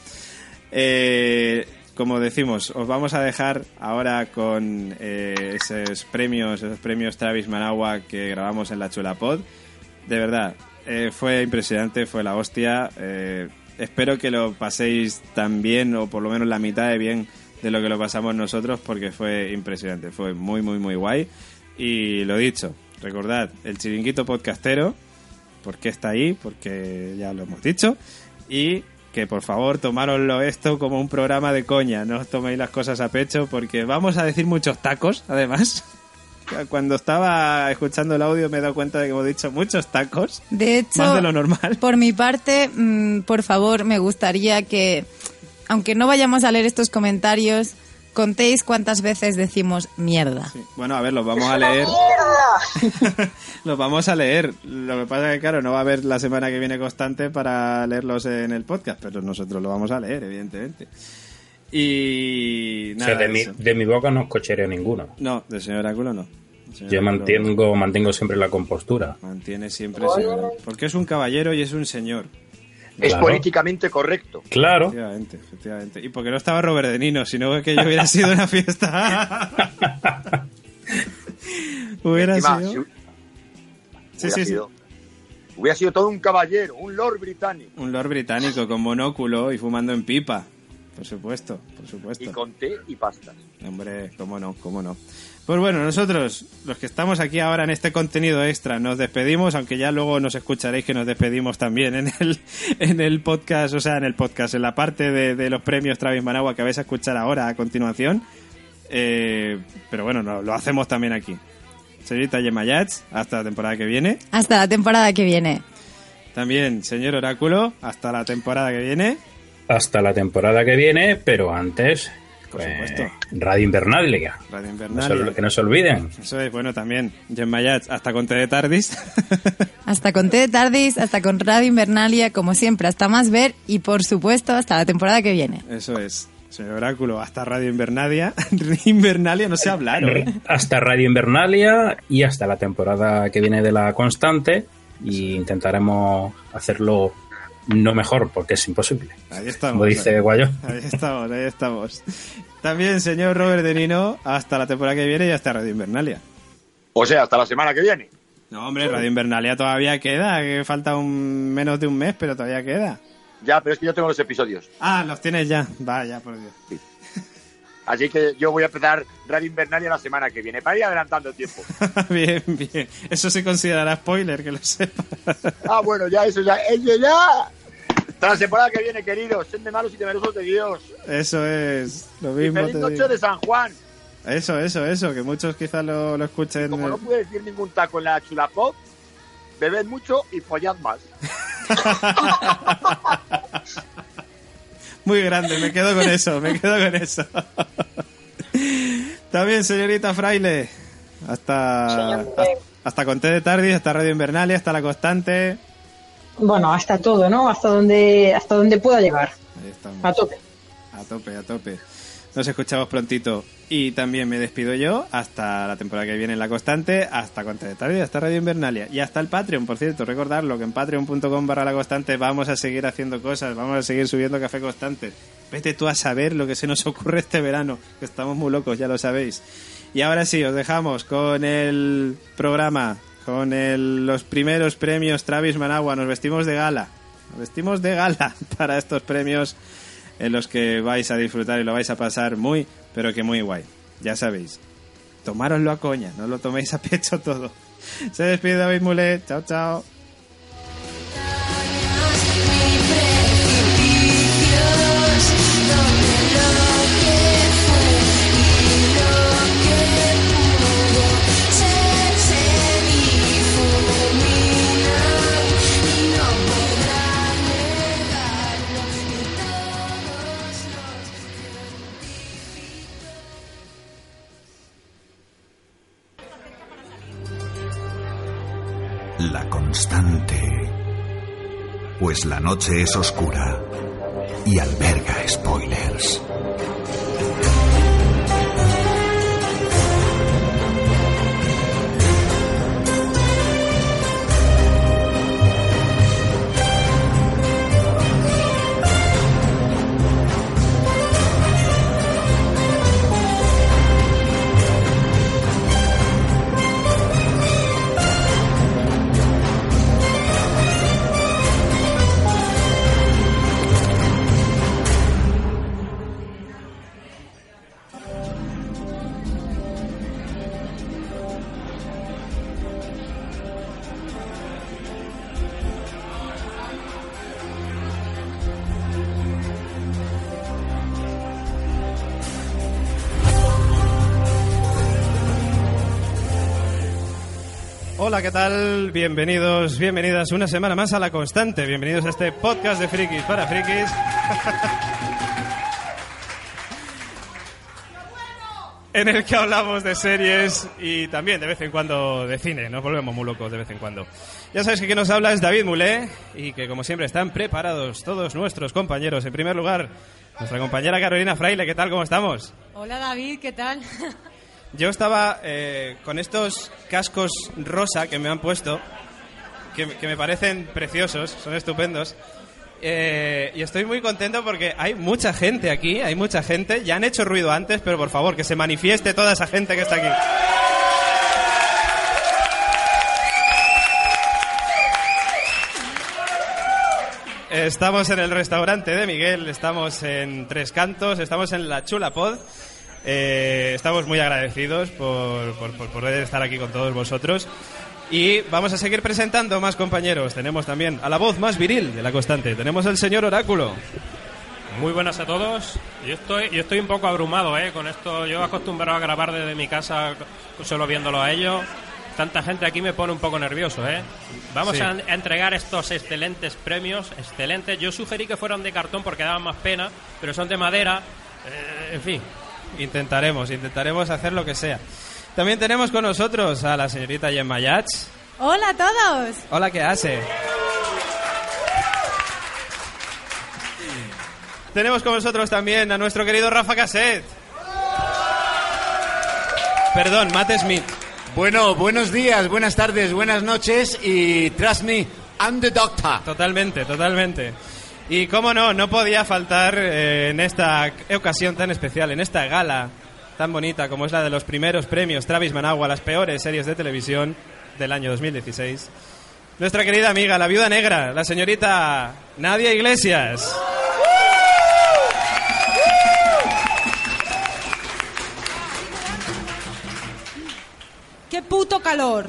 Como decimos, os vamos a dejar ahora con esos premios Travis Managua que grabamos en la Chula Pod. De verdad, fue impresionante, fue la hostia. Espero que lo paséis tan bien, o por lo menos la mitad de bien de lo que lo pasamos nosotros, porque fue impresionante, fue muy, muy, muy guay. Y lo dicho, recordad, el Chiringuito Podcastero, porque está ahí, porque ya lo hemos dicho, y que por favor tomároslo esto como un programa de coña, no os toméis las cosas a pecho, porque vamos a decir muchos tacos, además. Cuando estaba escuchando el audio me he dado cuenta de que hemos dicho muchos tacos, de hecho, más de lo normal. Por mi parte, por favor, me gustaría que, aunque no vayamos a leer estos comentarios, contéis cuántas veces decimos mierda. Sí. Bueno, a ver, los vamos a leer. Los vamos a leer. Lo que pasa es que, claro, no va a haber la semana que viene constante para leerlos en el podcast, pero nosotros lo vamos a leer, evidentemente. Y nada, o sea, de mi boca no escucharé ninguno. No, del señor Oráculo no. Yo mantengo siempre la compostura. Mantiene siempre, porque es un caballero y es un señor. Es claro. Políticamente correcto. Claro. Efectivamente. Y porque no estaba Robert De Niro, sino que yo hubiera sido una fiesta. Hubiera sido. Hubiera sido todo un caballero, un lord británico. Un lord británico con monóculo y fumando en pipa. Por supuesto. Y con té y pastas. Hombre, cómo no. Pues bueno, nosotros, los que estamos aquí ahora en este contenido extra, nos despedimos, aunque ya luego nos escucharéis que nos despedimos también en el podcast, en la parte de los premios Travis Managua que vais a escuchar ahora a continuación. Pero bueno, lo hacemos también aquí. Señorita Gemma Yats, hasta la temporada que viene. Hasta la temporada que viene. También, señor Oráculo, hasta la temporada que viene. Hasta la temporada que viene, pero antes... Por supuesto. Radio Invernalia. Que no se olviden. Eso es, bueno, también. Gemma Yats, hasta con Té de Tardis. Hasta con Té de Tardis, hasta con Radio Invernalia, como siempre, hasta más ver y, por supuesto, hasta la temporada que viene. Eso es. Señor Oráculo, hasta Radio Invernalia. Invernalia, no sé hablar, ¿eh? Hasta Radio Invernalia y hasta la temporada que viene de La Constante. y intentaremos hacerlo no mejor, porque es imposible. Ahí estamos. Como dice Guayo. Ahí estamos. También, señor Robert De Nino, hasta la temporada que viene y hasta Radio Invernalia. O sea, hasta la semana que viene. No, hombre, Radio Invernalia todavía queda, que falta menos de un mes, pero todavía queda. Ya, pero es que yo tengo los episodios. Ah, los tienes ya. Vaya, por Dios. Sí. Así que yo voy a empezar Radio Invernalia la semana que viene, para ir adelantando el tiempo. Bien. Eso se considerará spoiler, que lo sepa. Ah, bueno, eso ya. Hasta la temporada que viene, queridos. Sed de malos y temerosos de Dios. Eso es. Lo mismo. Y feliz noche de San Juan. Eso, que muchos quizás lo escuchen. Como no pude decir ningún taco en la chulapop, bebed mucho y follad más. Muy grande, me quedo con eso. También, señorita Fraile, hasta con té de Tardis, hasta Radio Invernalia, hasta La Constante. Bueno, hasta todo, ¿no? Hasta donde pueda llegar. Ahí estamos. A tope. A tope. Nos escuchamos prontito. Y también me despido yo hasta la temporada que viene en La Constante, hasta Conte de Tarde, hasta Radio Invernalia y hasta el Patreon, por cierto, recordarlo que en patreon.com/La Constante vamos a seguir haciendo cosas, vamos a seguir subiendo Café Constante. Vete tú a saber lo que se nos ocurre este verano, que estamos muy locos, ya lo sabéis. Y ahora sí, os dejamos con el programa, con los primeros premios Travis Managua. Nos vestimos de gala para estos premios en los que vais a disfrutar y lo vais a pasar muy, pero que muy guay. Ya sabéis, tomároslo a coña, no lo toméis a pecho todo. Se despide David Mulet, chao. La Constante. Pues la noche es oscura y alberga spoilers. Hola, ¿qué tal? Bienvenidas una semana más a La Constante. Bienvenidos a este podcast de frikis para frikis. En el que hablamos de series y también de vez en cuando de cine. Nos volvemos muy locos de vez en cuando. Ya sabéis que quien nos habla es David Mulet y que como siempre están preparados todos nuestros compañeros. En primer lugar, nuestra compañera Carolina Fraile. ¿Qué tal? ¿Cómo estamos? Hola David, ¿qué tal? Yo estaba con estos cascos rosa que me han puesto, que me parecen preciosos, son estupendos, y estoy muy contento porque hay mucha gente aquí, ya han hecho ruido antes, pero por favor, que se manifieste toda esa gente que está aquí. Estamos en el restaurante de Miguel, estamos en Tres Cantos, estamos en la Chula Pod. Estamos muy agradecidos por poder estar aquí con todos vosotros y vamos a seguir presentando más compañeros. Tenemos también a la voz más viril de La Constante, tenemos al señor Oráculo. Muy buenas a todos. Yo estoy un poco abrumado con esto. Yo acostumbrado a grabar desde mi casa solo viéndolo a ellos. Tanta gente aquí me pone un poco nervioso. Vamos sí. a entregar estos excelentes premios, excelentes. Yo sugerí que fueran de cartón porque daban más pena, pero son de madera. En fin. Intentaremos hacer lo que sea. También tenemos con nosotros a la señorita Gemma Yats. Hola a todos. Hola, ¿qué hace? Tenemos con nosotros también a nuestro querido Rafa Caset. Perdón, Matt Smith. Bueno, buenos días, buenas tardes, buenas noches y trust me, I'm the doctor. Totalmente, totalmente. Y cómo no podía faltar en esta ocasión tan especial, en esta gala tan bonita como es la de los primeros premios Travis Managua, las peores series de televisión del año 2016. Nuestra querida amiga, la viuda negra, la señorita Nadia Iglesias. ¡Qué puto calor!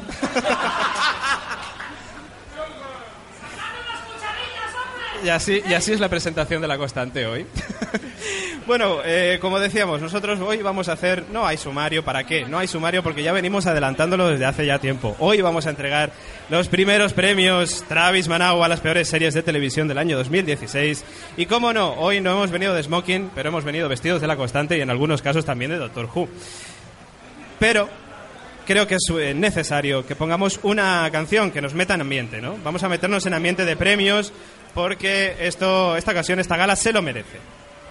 Y así es la presentación de La Constante hoy. Bueno, como decíamos, nosotros hoy vamos a hacer... No hay sumario, ¿para qué? No hay sumario porque ya venimos adelantándolo desde hace ya tiempo. Hoy vamos a entregar los primeros premios Travis Managua a las peores series de televisión del año 2016. Y cómo no, hoy no hemos venido de smoking, pero hemos venido vestidos de La Constante y en algunos casos también de Doctor Who. Pero creo que es necesario que pongamos una canción que nos meta en ambiente, ¿no? Vamos a meternos en ambiente de premios porque esta ocasión, esta gala se lo merece.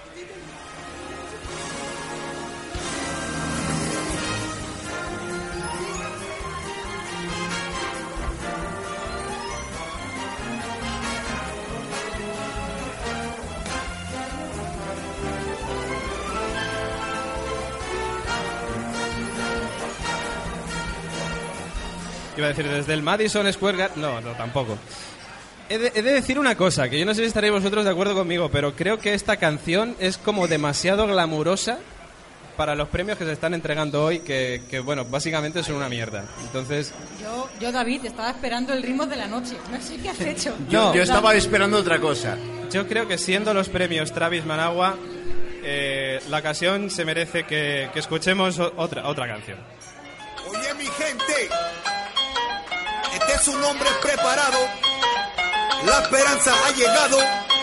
Iba a decir desde el Madison Square Garden... No, tampoco. He de decir una cosa, que yo no sé si estaréis vosotros de acuerdo conmigo, pero creo que esta canción es como demasiado glamurosa para los premios que se están entregando hoy, que bueno, básicamente son una mierda. Entonces... Yo, David, estaba esperando el ritmo de la noche. No sé qué has hecho. Yo estaba esperando otra cosa. Yo creo que siendo los premios Travis Managua, la ocasión se merece que escuchemos otra canción. Oye, mi gente, este es un hombre preparado. La esperanza ha llegado.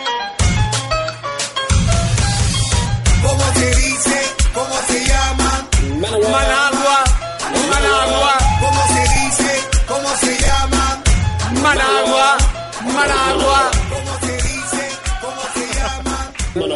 ¿Cómo se dice? ¿Cómo se llama? Managua, Managua. ¿Cómo se dice? ¿Cómo se llama? Managua, Managua. ¿Cómo se dice? ¿Cómo se llama?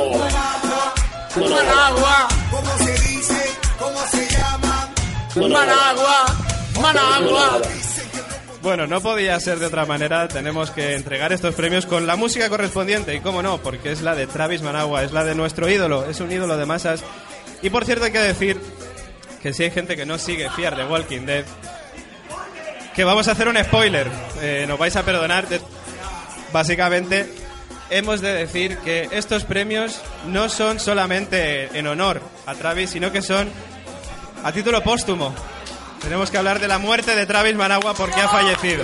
Managua. ¿Cómo se dice? ¿Cómo se llama? Managua, Managua. Bueno, no podía ser de otra manera. Tenemos que entregar estos premios con la música correspondiente. Y cómo no, porque es la de Travis Managua, es la de nuestro ídolo, es un ídolo de masas. Y por cierto hay que decir que si hay gente que no sigue Fear the Walking Dead, que vamos a hacer un spoiler. Nos vais a perdonar. Básicamente hemos de decir que estos premios no son solamente en honor a Travis, sino que son a título póstumo. Tenemos que hablar de la muerte de Travis Managua porque ha fallecido.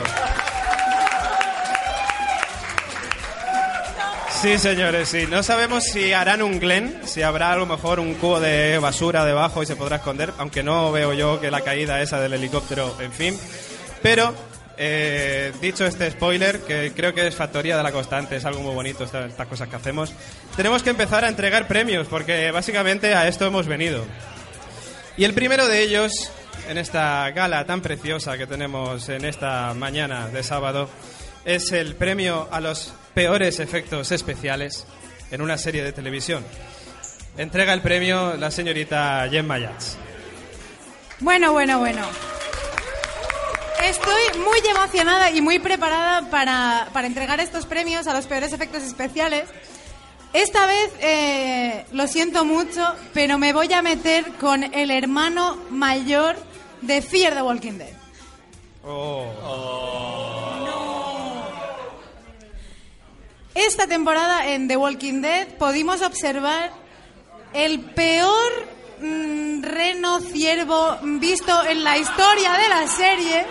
Sí, señores, sí. No sabemos si harán un Glen, si habrá a lo mejor un cubo de basura debajo y se podrá esconder, aunque no veo yo que la caída esa del helicóptero, en fin. Pero, dicho este spoiler, que creo que es factoría de La Constante, es algo muy bonito estas cosas que hacemos, tenemos que empezar a entregar premios porque básicamente a esto hemos venido. Y el primero de ellos, en esta gala tan preciosa que tenemos en esta mañana de sábado, es el premio a los peores efectos especiales en una serie de televisión. Entrega el premio la señorita Gemma Yats. Bueno. Estoy muy emocionada y muy preparada para entregar estos premios a los peores efectos especiales. Esta vez, lo siento mucho, pero me voy a meter con el hermano mayor de Fear the Walking Dead. Esta temporada en The Walking Dead pudimos observar el peor reno ciervo visto en la historia de la serie.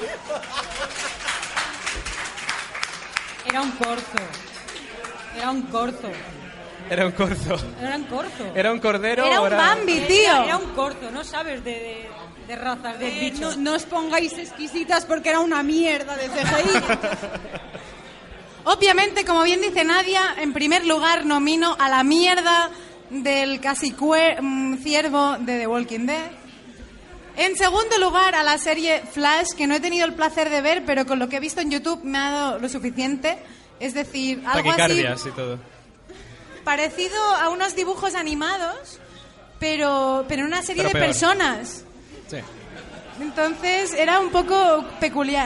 Era un corzo. Era un corzo. Era un corzo. Era un cordero. Era un Bambi, tío. Era un corzo, no sabes de razas de bichos. No os pongáis exquisitas porque era una mierda de CGI. Obviamente, como bien dice Nadia, en primer lugar nomino a la mierda del casi ciervo de The Walking Dead. En segundo lugar, a la serie Flash, que no he tenido el placer de ver, pero con lo que he visto en YouTube me ha dado lo suficiente. Es decir, algo taquicardias así y todo. Parecido a unos dibujos animados, pero en una serie de peor. personas. Sí. Entonces era un poco peculiar.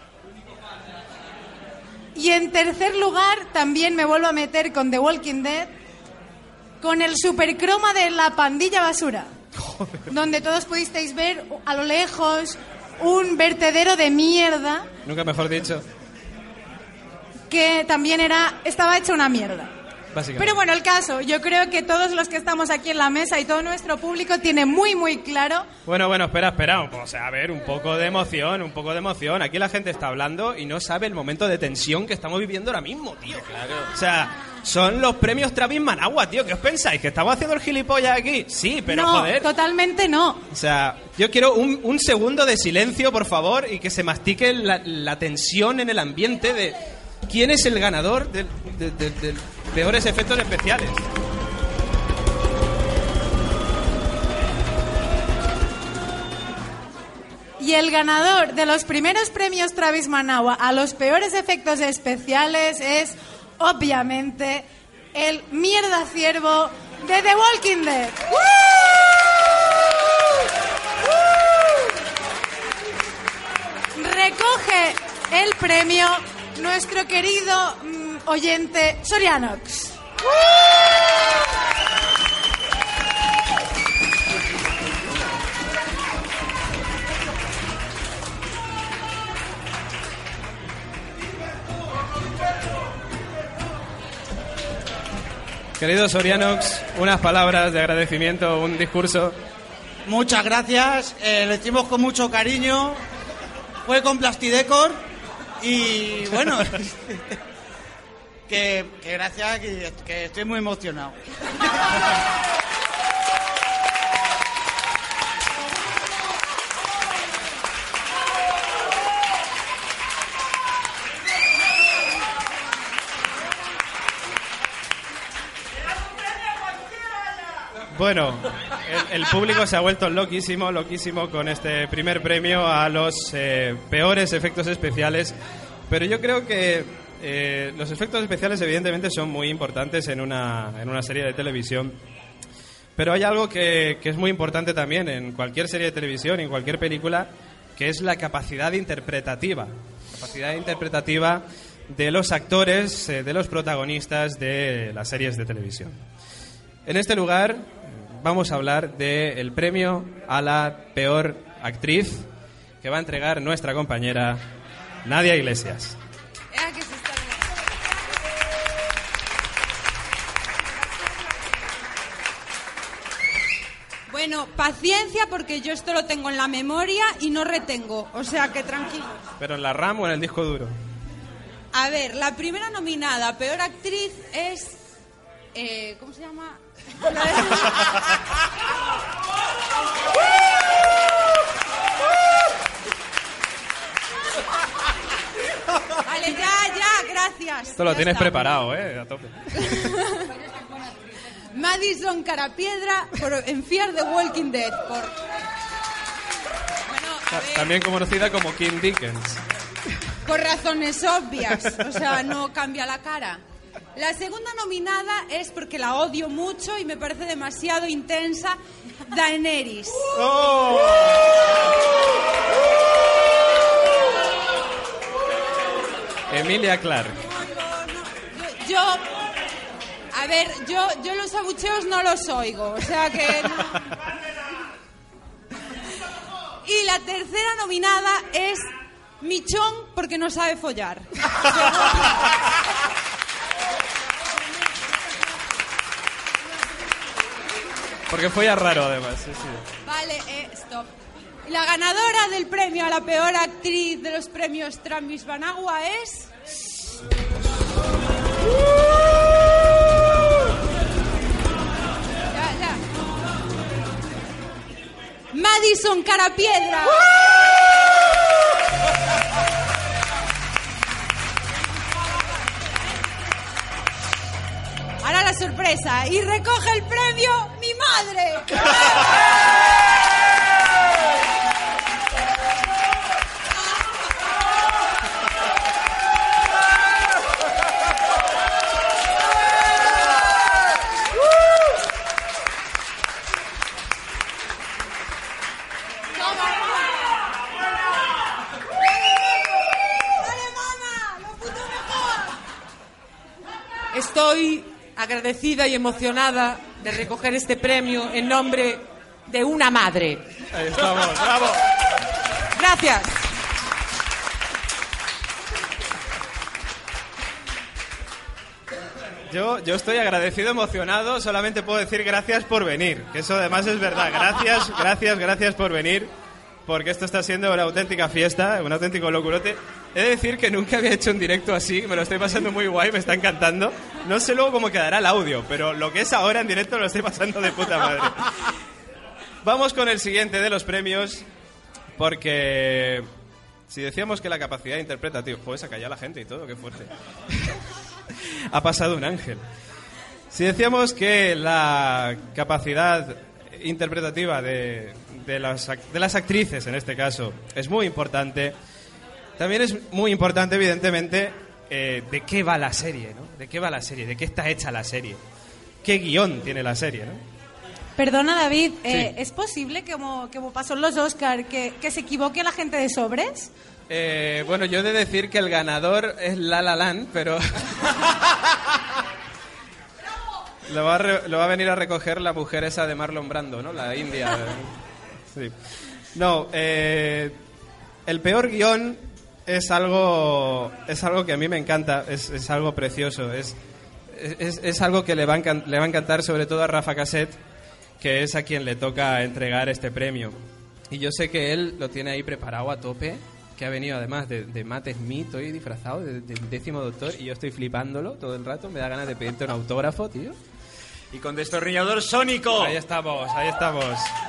Y en tercer lugar también me vuelvo a meter con The Walking Dead, con el supercroma de La Pandilla Basura, donde todos pudisteis ver a lo lejos un vertedero de mierda. Nunca mejor dicho. Que también estaba hecho una mierda. Pero bueno, el caso, yo creo que todos los que estamos aquí en la mesa y todo nuestro público tiene muy, muy claro... Bueno, espera. O sea, a ver, un poco de emoción. Aquí la gente está hablando y no sabe el momento de tensión que estamos viviendo ahora mismo, tío. Claro. O sea, son los premios Travis Managua, tío. ¿Qué os pensáis? ¿Que estamos haciendo el gilipollas aquí? Sí, pero no, joder. Totalmente no. O sea, yo quiero un segundo de silencio, por favor, y que se mastique la tensión en el ambiente de... ¿Quién es el ganador de peores efectos especiales? Y el ganador de los primeros premios Travis Managua a los peores efectos especiales es, obviamente, el mierda ciervo de The Walking Dead. Recoge el premio nuestro querido oyente Sorianox. Querido Sorianox, unas palabras de agradecimiento, un discurso. Muchas gracias, lo hicimos con mucho cariño, fue con Plastidecor y bueno, que gracias, que estoy muy emocionado. Bueno, el público se ha vuelto loquísimo con este primer premio a los peores efectos especiales. Pero yo creo que los efectos especiales evidentemente son muy importantes en una serie de televisión. Pero hay algo que es muy importante también en cualquier serie de televisión, en cualquier película, que es la capacidad interpretativa. Capacidad interpretativa de los actores, de los protagonistas de las series de televisión. En este lugar vamos a hablar del premio a la peor actriz que va a entregar nuestra compañera Nadia Iglesias. Bueno, paciencia porque yo esto lo tengo en la memoria y no retengo, o sea que tranquilos. ¿Pero en la RAM o en el disco duro? A ver, la primera nominada a peor actriz es... ¿cómo se llama? Vale, ya, gracias. Esto lo ya tienes está. preparado, a tope. Madison Carapiedra en Fear the Walking Dead. Bueno, a ver, también conocida como Kim Dickens. por razones obvias, o sea, no cambia la cara. La segunda nominada es porque la odio mucho y me parece demasiado intensa, Daenerys. ¡Oh! Emilia Clarke. Yo los abucheos no los oigo, o sea que... Y la tercera nominada es Michón porque no sabe follar. Porque fue ya raro, además. Sí, sí. Vale, stop. La ganadora del premio a la peor actriz de los premios Travis Managua es... Ya. Madison Carapiedra. Ahora la sorpresa. Y recoge el premio mi madre. Estoy agradecida y emocionada de recoger este premio en nombre de una madre. Ahí estamos, bravo. Gracias. Yo estoy agradecido, emocionado, solamente puedo decir gracias por venir, que eso además es verdad. Gracias por venir, porque esto está siendo una auténtica fiesta, un auténtico locurote. He de decir que nunca había hecho un directo así, me lo estoy pasando muy guay, me está encantando. No sé luego cómo quedará el audio, pero lo que es ahora en directo lo estoy pasando de puta madre. Vamos con el siguiente de los premios, porque si decíamos que la capacidad interpretativa... Joder, se ha callado la gente y todo, qué fuerte. Ha pasado un ángel. Si decíamos que la capacidad interpretativa de las actrices, en este caso, es muy importante, también es muy importante, evidentemente, de qué va la serie, ¿no? De qué va la serie, de qué está hecha la serie, qué guión tiene la serie, ¿no? Perdona, David, Sí. ¿es posible que como pasó en los Oscar que se equivoque la gente de sobres? Bueno, yo he de decir que el ganador es La La Land, pero lo va a venir a recoger la mujer esa de Marlon Brando, ¿no? La india. Sí. No, el peor guión es algo que a mí me encanta, es algo precioso, es algo que le va a encantar sobre todo a Rafa Cassette, que es a quien le toca entregar este premio. Y yo sé que él lo tiene ahí preparado a tope, que ha venido además de Matt Smith, hoy disfrazado de 10º Doctor, y yo estoy flipándolo todo el rato, me da ganas de pedirte un autógrafo, tío. Y con destornillador sónico. Ahí estamos, ahí estamos.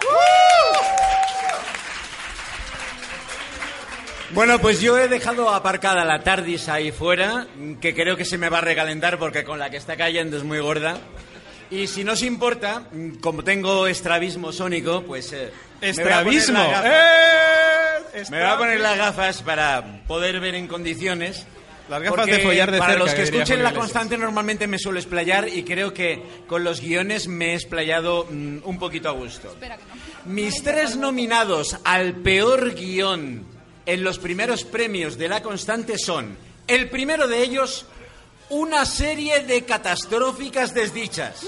Bueno, pues yo he dejado aparcada la TARDIS ahí fuera, que creo que se me va a recalentar porque con la que está cayendo es muy gorda. Y si no os importa, como tengo estrabismo sónico, pues... ¡Estrabismo! Me voy a poner las gafas para poder ver en condiciones. Las gafas de follar de para cerca, los que diría escuchen Julio La Iglesias. Constante normalmente me suelo explayar y creo que con los guiones me he explayado un poquito a gusto. Mis 3 nominados al peor guión en los primeros premios de La Constante son: el primero de ellos, Una serie de catastróficas desdichas,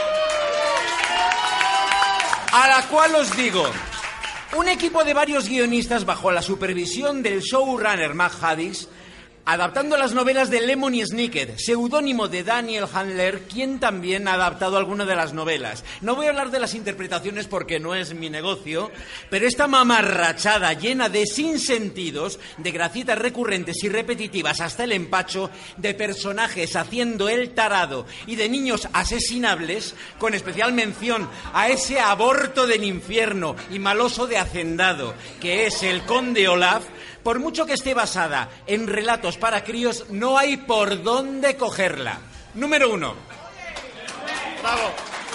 a la cual os digo, un equipo de varios guionistas bajo la supervisión del showrunner Matt Haddix, adaptando las novelas de Lemony Snicket, seudónimo de Daniel Handler, quien también ha adaptado alguna de las novelas. No voy a hablar de las interpretaciones porque no es mi negocio, pero esta mamarrachada llena de sinsentidos, de gracietas recurrentes y repetitivas hasta el empacho, de personajes haciendo el tarado y de niños asesinables, con especial mención a ese aborto del infierno y maloso de hacendado, que es el conde Olaf. Por mucho que esté basada en relatos para críos, no hay por dónde cogerla. Número 1. Bravo.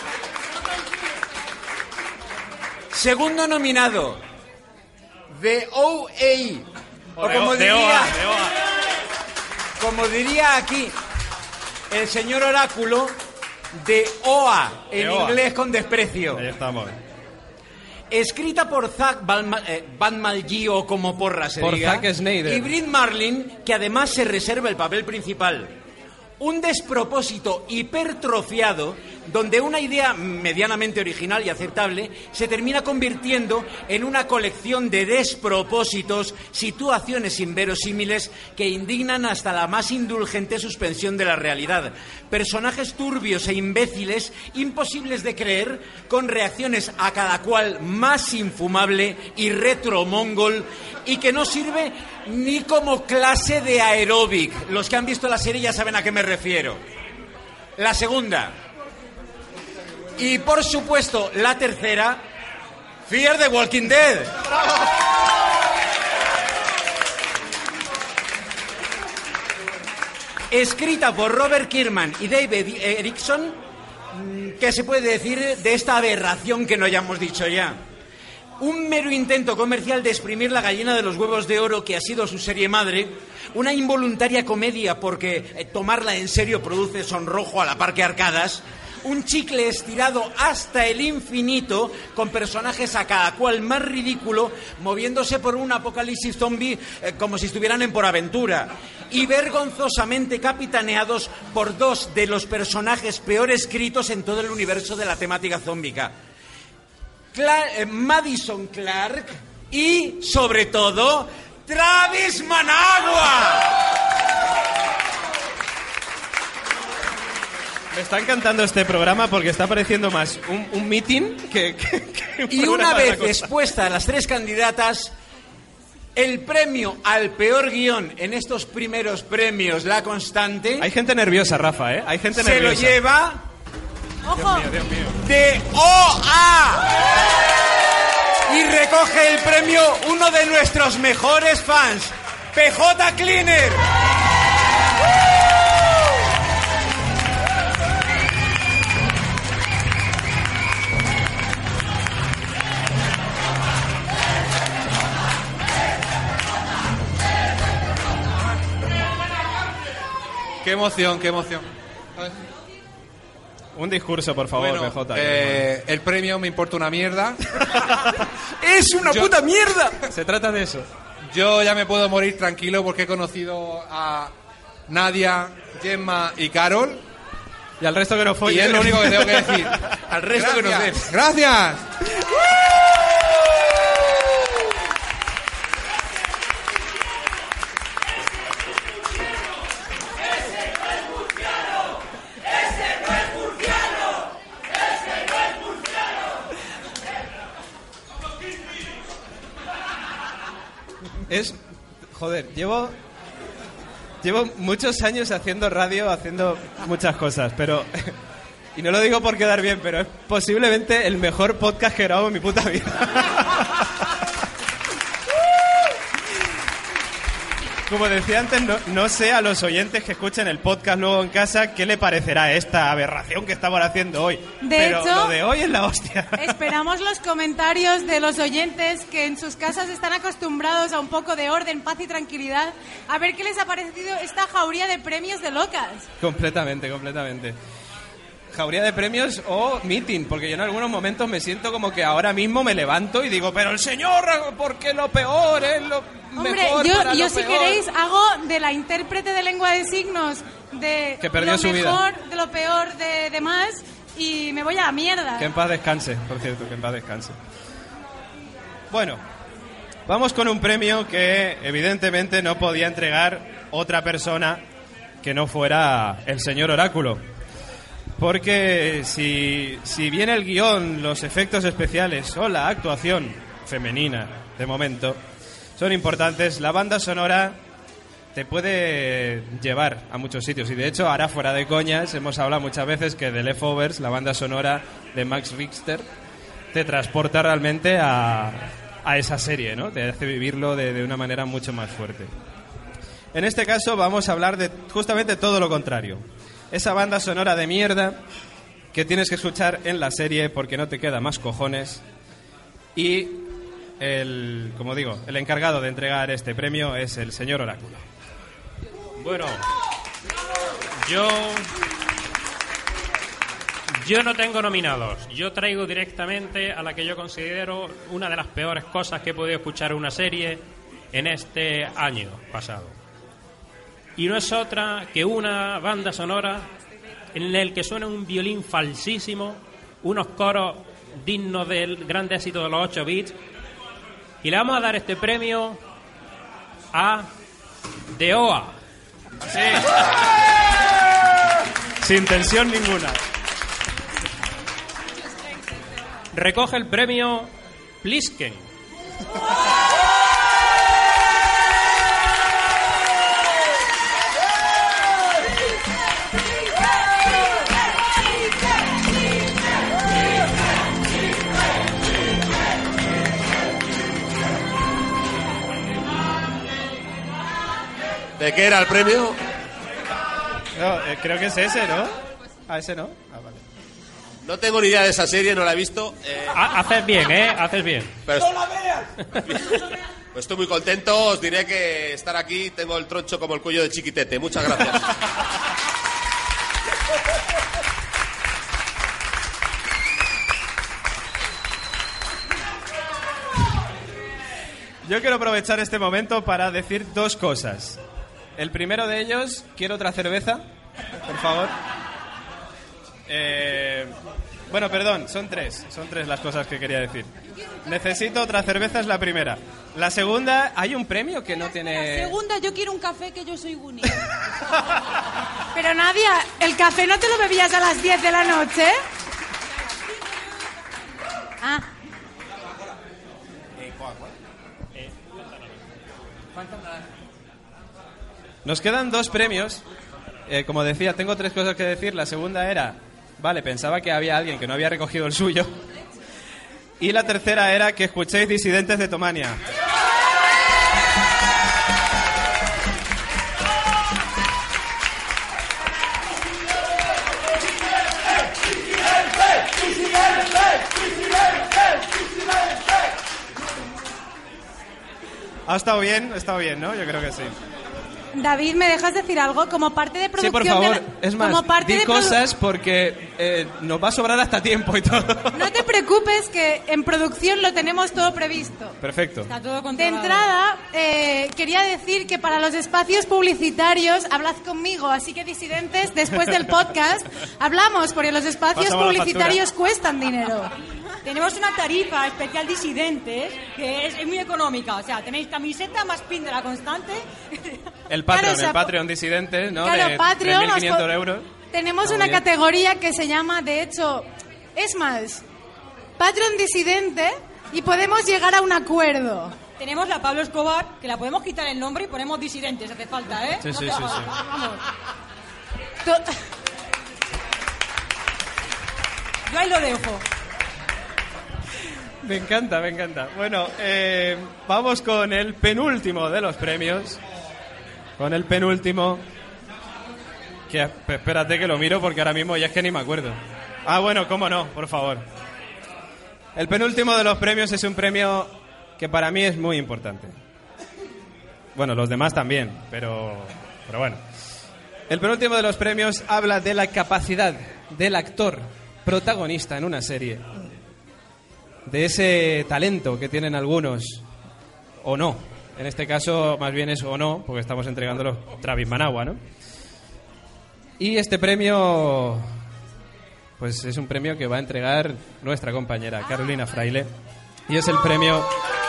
Segundo nominado, The OA. O como diría aquí el señor Oráculo, The OA, en inglés con desprecio. Ahí estamos. Escrita por Zach Van-Malgee, o como porra se Por diga, Zack Snyder. y Brit Marlin, que además se reserva el papel principal. Un despropósito hipertrofiado donde una idea medianamente original y aceptable se termina convirtiendo en una colección de despropósitos, situaciones inverosímiles que indignan hasta la más indulgente suspensión de la realidad. Personajes turbios e imbéciles, imposibles de creer, con reacciones a cada cual más infumable y retromongol, y que no sirve ni como clase de aeróbic. Los que han visto la serie ya saben a qué me refiero. La segunda. Y por supuesto, la tercera, Fear the Walking Dead. Escrita por Robert Kirkman y David Erickson, ¿qué se puede decir de esta aberración que no hayamos dicho ya? Un mero intento comercial de exprimir la gallina de los huevos de oro que ha sido su serie madre, una involuntaria comedia porque tomarla en serio produce sonrojo a la par que arcadas, un chicle estirado hasta el infinito, con personajes a cada cual más ridículo, moviéndose por un apocalipsis zombie como si estuvieran en Por Aventura, y vergonzosamente capitaneados por dos de los personajes peor escritos en todo el universo de la temática zómbica. Madison Clark y, sobre todo, Travis Managua. Me está encantando este programa porque está pareciendo más un meeting que un Y una programa de vez la expuestas a las tres candidatas, el premio al peor guión en estos primeros premios La Constante... Hay gente nerviosa, Rafa, ¿eh? Hay gente nerviosa. Se lo lleva... ¡Ojo! Dios mío. de OA. Y recoge el premio uno de nuestros mejores fans, PJ Cleaner. Qué emoción, qué emoción. Un discurso, por favor, Bueno, PJ. el premio me importa una mierda. ¡Es una puta mierda! Se trata de eso. Yo ya me puedo morir tranquilo porque he conocido a Nadia, Gemma y Carol. Y al resto que nos follen. Y es lo único que tengo que decir. Al resto que nos den. ¡Gracias! Joder, llevo muchos años haciendo radio, haciendo muchas cosas, pero... Y no lo digo por quedar bien, pero es posiblemente el mejor podcast que he grabado en mi puta vida. Como decía antes, no sé a los oyentes que escuchen el podcast luego en casa qué le parecerá esta aberración que estamos haciendo hoy. Pero hecho, lo de hoy es la hostia. Esperamos los comentarios de los oyentes que en sus casas están acostumbrados a un poco de orden, paz y tranquilidad. A ver qué les ha parecido esta jauría de premios de locas. Completamente. Jauría de premios o meeting, porque yo en algunos momentos me siento como que ahora mismo me levanto y digo, pero el señor, porque lo peor es lo Hombre, mejor para yo lo si peor. queréis hago de la intérprete de lengua de signos de Que perdió lo su vida. mejor, de lo peor, de demás y me voy a la mierda. Que en paz descanse, por cierto, que en paz descanse. Bueno, vamos con un premio que evidentemente no podía entregar otra persona que no fuera el señor Oráculo. Porque si bien el guión, los efectos especiales o la actuación femenina, de momento, son importantes, la banda sonora te puede llevar a muchos sitios. Y de hecho, ahora fuera de coñas, hemos hablado muchas veces que The Leftovers, la banda sonora de Max Richter, te transporta realmente a esa serie, ¿no? Te hace vivirlo de una manera mucho más fuerte. En este caso vamos a hablar de justamente todo lo contrario. Esa banda sonora de mierda que tienes que escuchar en la serie porque no te queda más cojones. Y como digo, el encargado de entregar este premio es el señor Oráculo. Bueno, yo no tengo nominados. Yo traigo directamente a la que yo considero una de las peores cosas que he podido escuchar en una serie en este año pasado. Y no es otra que una banda sonora en el que suena un violín falsísimo, unos coros dignos del gran éxito de los 8 bits. Y le vamos a dar este premio a The OA. Sí. Sin tensión ninguna. Recoge el premio Plisken. ¿De qué era el premio? No, creo que es ese, ¿no? Ese no. Vale. No tengo ni idea de esa serie, no la he visto. Haces bien, haces bien. Pero ¡no la veas! Pues estoy muy contento, os diré que estar aquí tengo el troncho como el cuello de Chiquitete. Muchas gracias. Yo quiero aprovechar este momento para decir dos cosas. El primero de ellos, quiero otra cerveza, por favor. Bueno, perdón, son tres las cosas que quería decir. Necesito otra cerveza, es la primera. La segunda, hay un premio que no tiene... La segunda, yo quiero un café, que yo soy Guni. Pero Nadia, ¿el café no te lo bebías a las 10 de la noche? Ah. Nos quedan dos premios. Como decía, tengo tres cosas que decir. La segunda era... Vale, pensaba que había alguien que no había recogido el suyo. Y la tercera era que escuchéis Disidentes de Tomania. Ha estado bien, ¿no? Yo creo que sí. David, ¿me dejas decir algo? Como parte de producción... Sí, por favor. de la... Es más, di cosas porque nos va a sobrar hasta tiempo y todo. No te preocupes, que en producción lo tenemos todo previsto. Perfecto. Está todo De controlado. entrada, quería decir que para los espacios publicitarios, hablad conmigo, así que disidentes, después del podcast, hablamos, porque los espacios Pasamos la publicitarios cuestan dinero. Tenemos una tarifa especial disidentes que es muy económica. O sea, tenéis camiseta más pin de La Constante. El Patreon, Claro, o sea, el Patreon Disidentes, ¿no? claro, de Patreon, 3.500 euros. Tenemos Está una muy bien. categoría que se llama, de hecho, es más, Patreon Disidente, y podemos llegar a un acuerdo. Tenemos la Pablo Escobar, que la podemos quitar el nombre y ponemos disidentes, hace falta, ¿eh? Sí, No sí, te sí, hagas. sí. Vamos. To- Yo ahí lo dejo. Me encanta, me encanta. Bueno, vamos con el penúltimo de los premios. Con el penúltimo. Que, espérate que lo miro porque ahora mismo ya es que ni me acuerdo. Ah, bueno, cómo no, por favor. El penúltimo de los premios es un premio que para mí es muy importante. Bueno, los demás también, pero bueno. El penúltimo de los premios habla de la capacidad del actor protagonista en una serie. De ese talento que tienen algunos, o no. En este caso, más bien es o no, porque estamos entregándolo Travis Managua, ¿no? Y este premio, pues es un premio que va a entregar nuestra compañera Carolina Fraile. Y es el premio...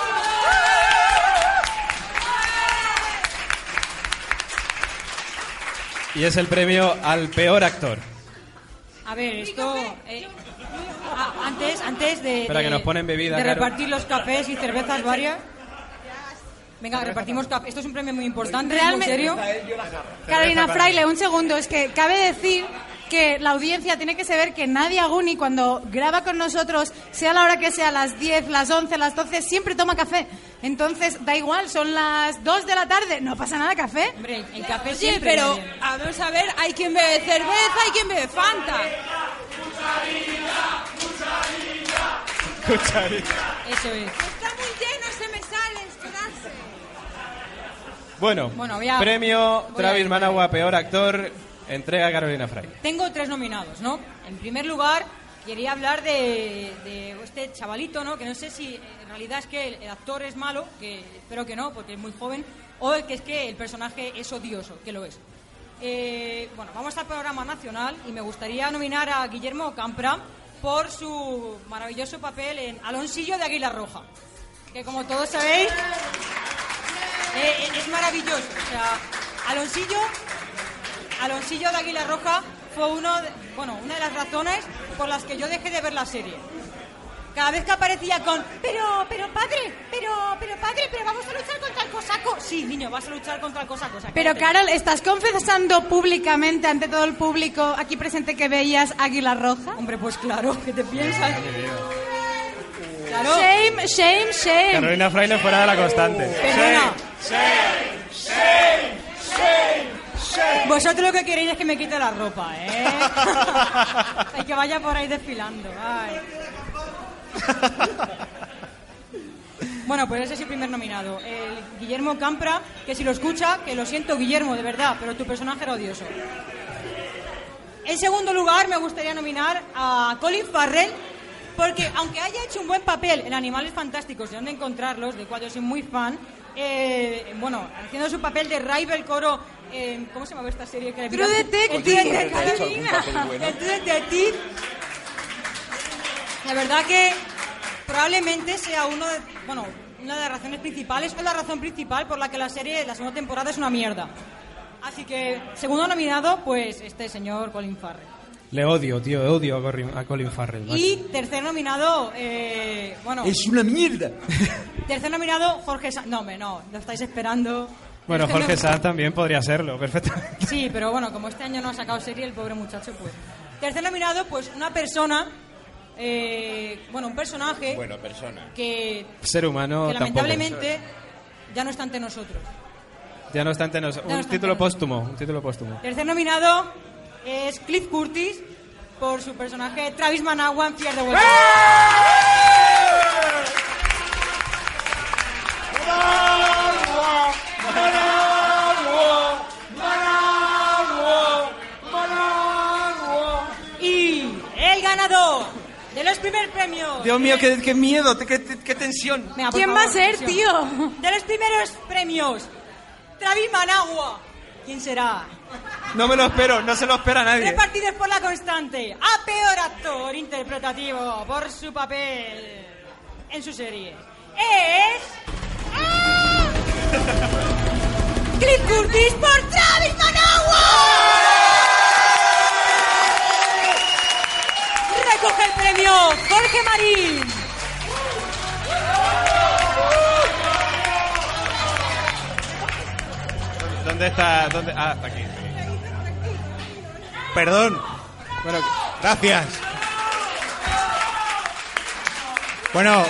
Y es el premio al peor actor. A ver, esto... antes de... Espera, que nos ponen bebida, de Caro. repartir los cafés y cervezas varias... Venga, repartimos café. Esto es un premio muy importante, Realmente- ¿en serio? Carolina Fraile, un segundo, es que cabe decir que la audiencia tiene que saber que Nadia Guni, cuando graba con nosotros, sea la hora que sea, las 10, las 11, las 12, siempre toma café. Entonces, da igual, son las 2 de la tarde, no pasa nada, café. Hombre, el café Oye, siempre... pero viene bien. vamos a ver, hay quien bebe cerveza, hay quien bebe Fanta. Eso es. Está muy lleno, se me sale, esperarse. Bueno, Bueno, voy a- premio voy a Travis ir. Managua, peor actor, entrega a Carolina Fraile. Tengo 3 nominados, ¿no? En primer lugar, quería hablar de este chavalito, ¿no? Que no sé si en realidad es que el actor es malo, que espero que no, porque es muy joven, o que es que el personaje es odioso, que lo es. Bueno, vamos al programa nacional y me gustaría nominar a Guillermo Campra por su maravilloso papel en Alonsillo de Águila Roja, que como todos sabéis es maravilloso. O sea, Alonsillo de Águila Roja fue una de las razones por las que yo dejé de ver la serie. Cada vez que aparecía con pero padre, pero vamos a luchar contra el cosaco. Sí, niño, vas a luchar contra el cosaco. O sea, Pero cállate. Carol, ¿estás confesando públicamente ante todo el público aquí presente que veías Águila Roja? Hombre, pues claro, ¿qué te piensas? Claro. Shame, shame, shame. Carolina Fraile fuera de la constante. Perdona. Vosotros lo que queréis es que me quite la ropa, ¿eh? Hay que vaya por ahí desfilando. Ay. Bueno, pues ese es el primer nominado. El Guillermo Campra, que si lo escucha, que lo siento, Guillermo, de verdad, pero tu personaje era odioso. En segundo lugar, me gustaría nominar a Colin Farrell Porque aunque haya hecho un buen papel en Animales Fantásticos y dónde encontrarlos, de cual yo soy muy fan, bueno, haciendo su papel de Ray Belcoro, ¿cómo se llama esta serie? True Detective. True Detective. La verdad que probablemente sea una de las razones principales, o la razón principal por la que la serie, la segunda temporada, es una mierda. Así que, segundo nominado, pues este señor Colin Farrell. Le odio, tío, odio a Colin Farrell. Macho. Y tercer nominado, ¡es una mierda! Tercer nominado, Jorge Sanz. No, lo estáis esperando. Bueno, Jorge Sanz también podría serlo, perfectamente. Sí, pero bueno, como este año no ha sacado serie, el pobre muchacho, pues. Tercer nominado, pues una persona, un personaje. Bueno, persona. Que. Ser humano que tampoco. lamentablemente ya no está ante nosotros. Ya no está ante nosotros. Un título póstumo. Tercer nominado es Cliff Curtis por su personaje Travis Managua en Fear the Walking Dead. Y el ganador de los primeros premios. Dios mío, qué miedo, qué tensión. Venga, ¿Quién va a ser, tío? De los primeros premios, Travis Managua. ¿Quién será? No me lo espero, no se lo espera nadie. Repartidos por La Constante a peor actor interpretativo por su papel en su serie es Cliff Curtis por Travis Managua. Recoge el premio Jorge Marín. ¿Dónde está? Ah, está aquí. Perdón. Bueno, gracias. Bueno,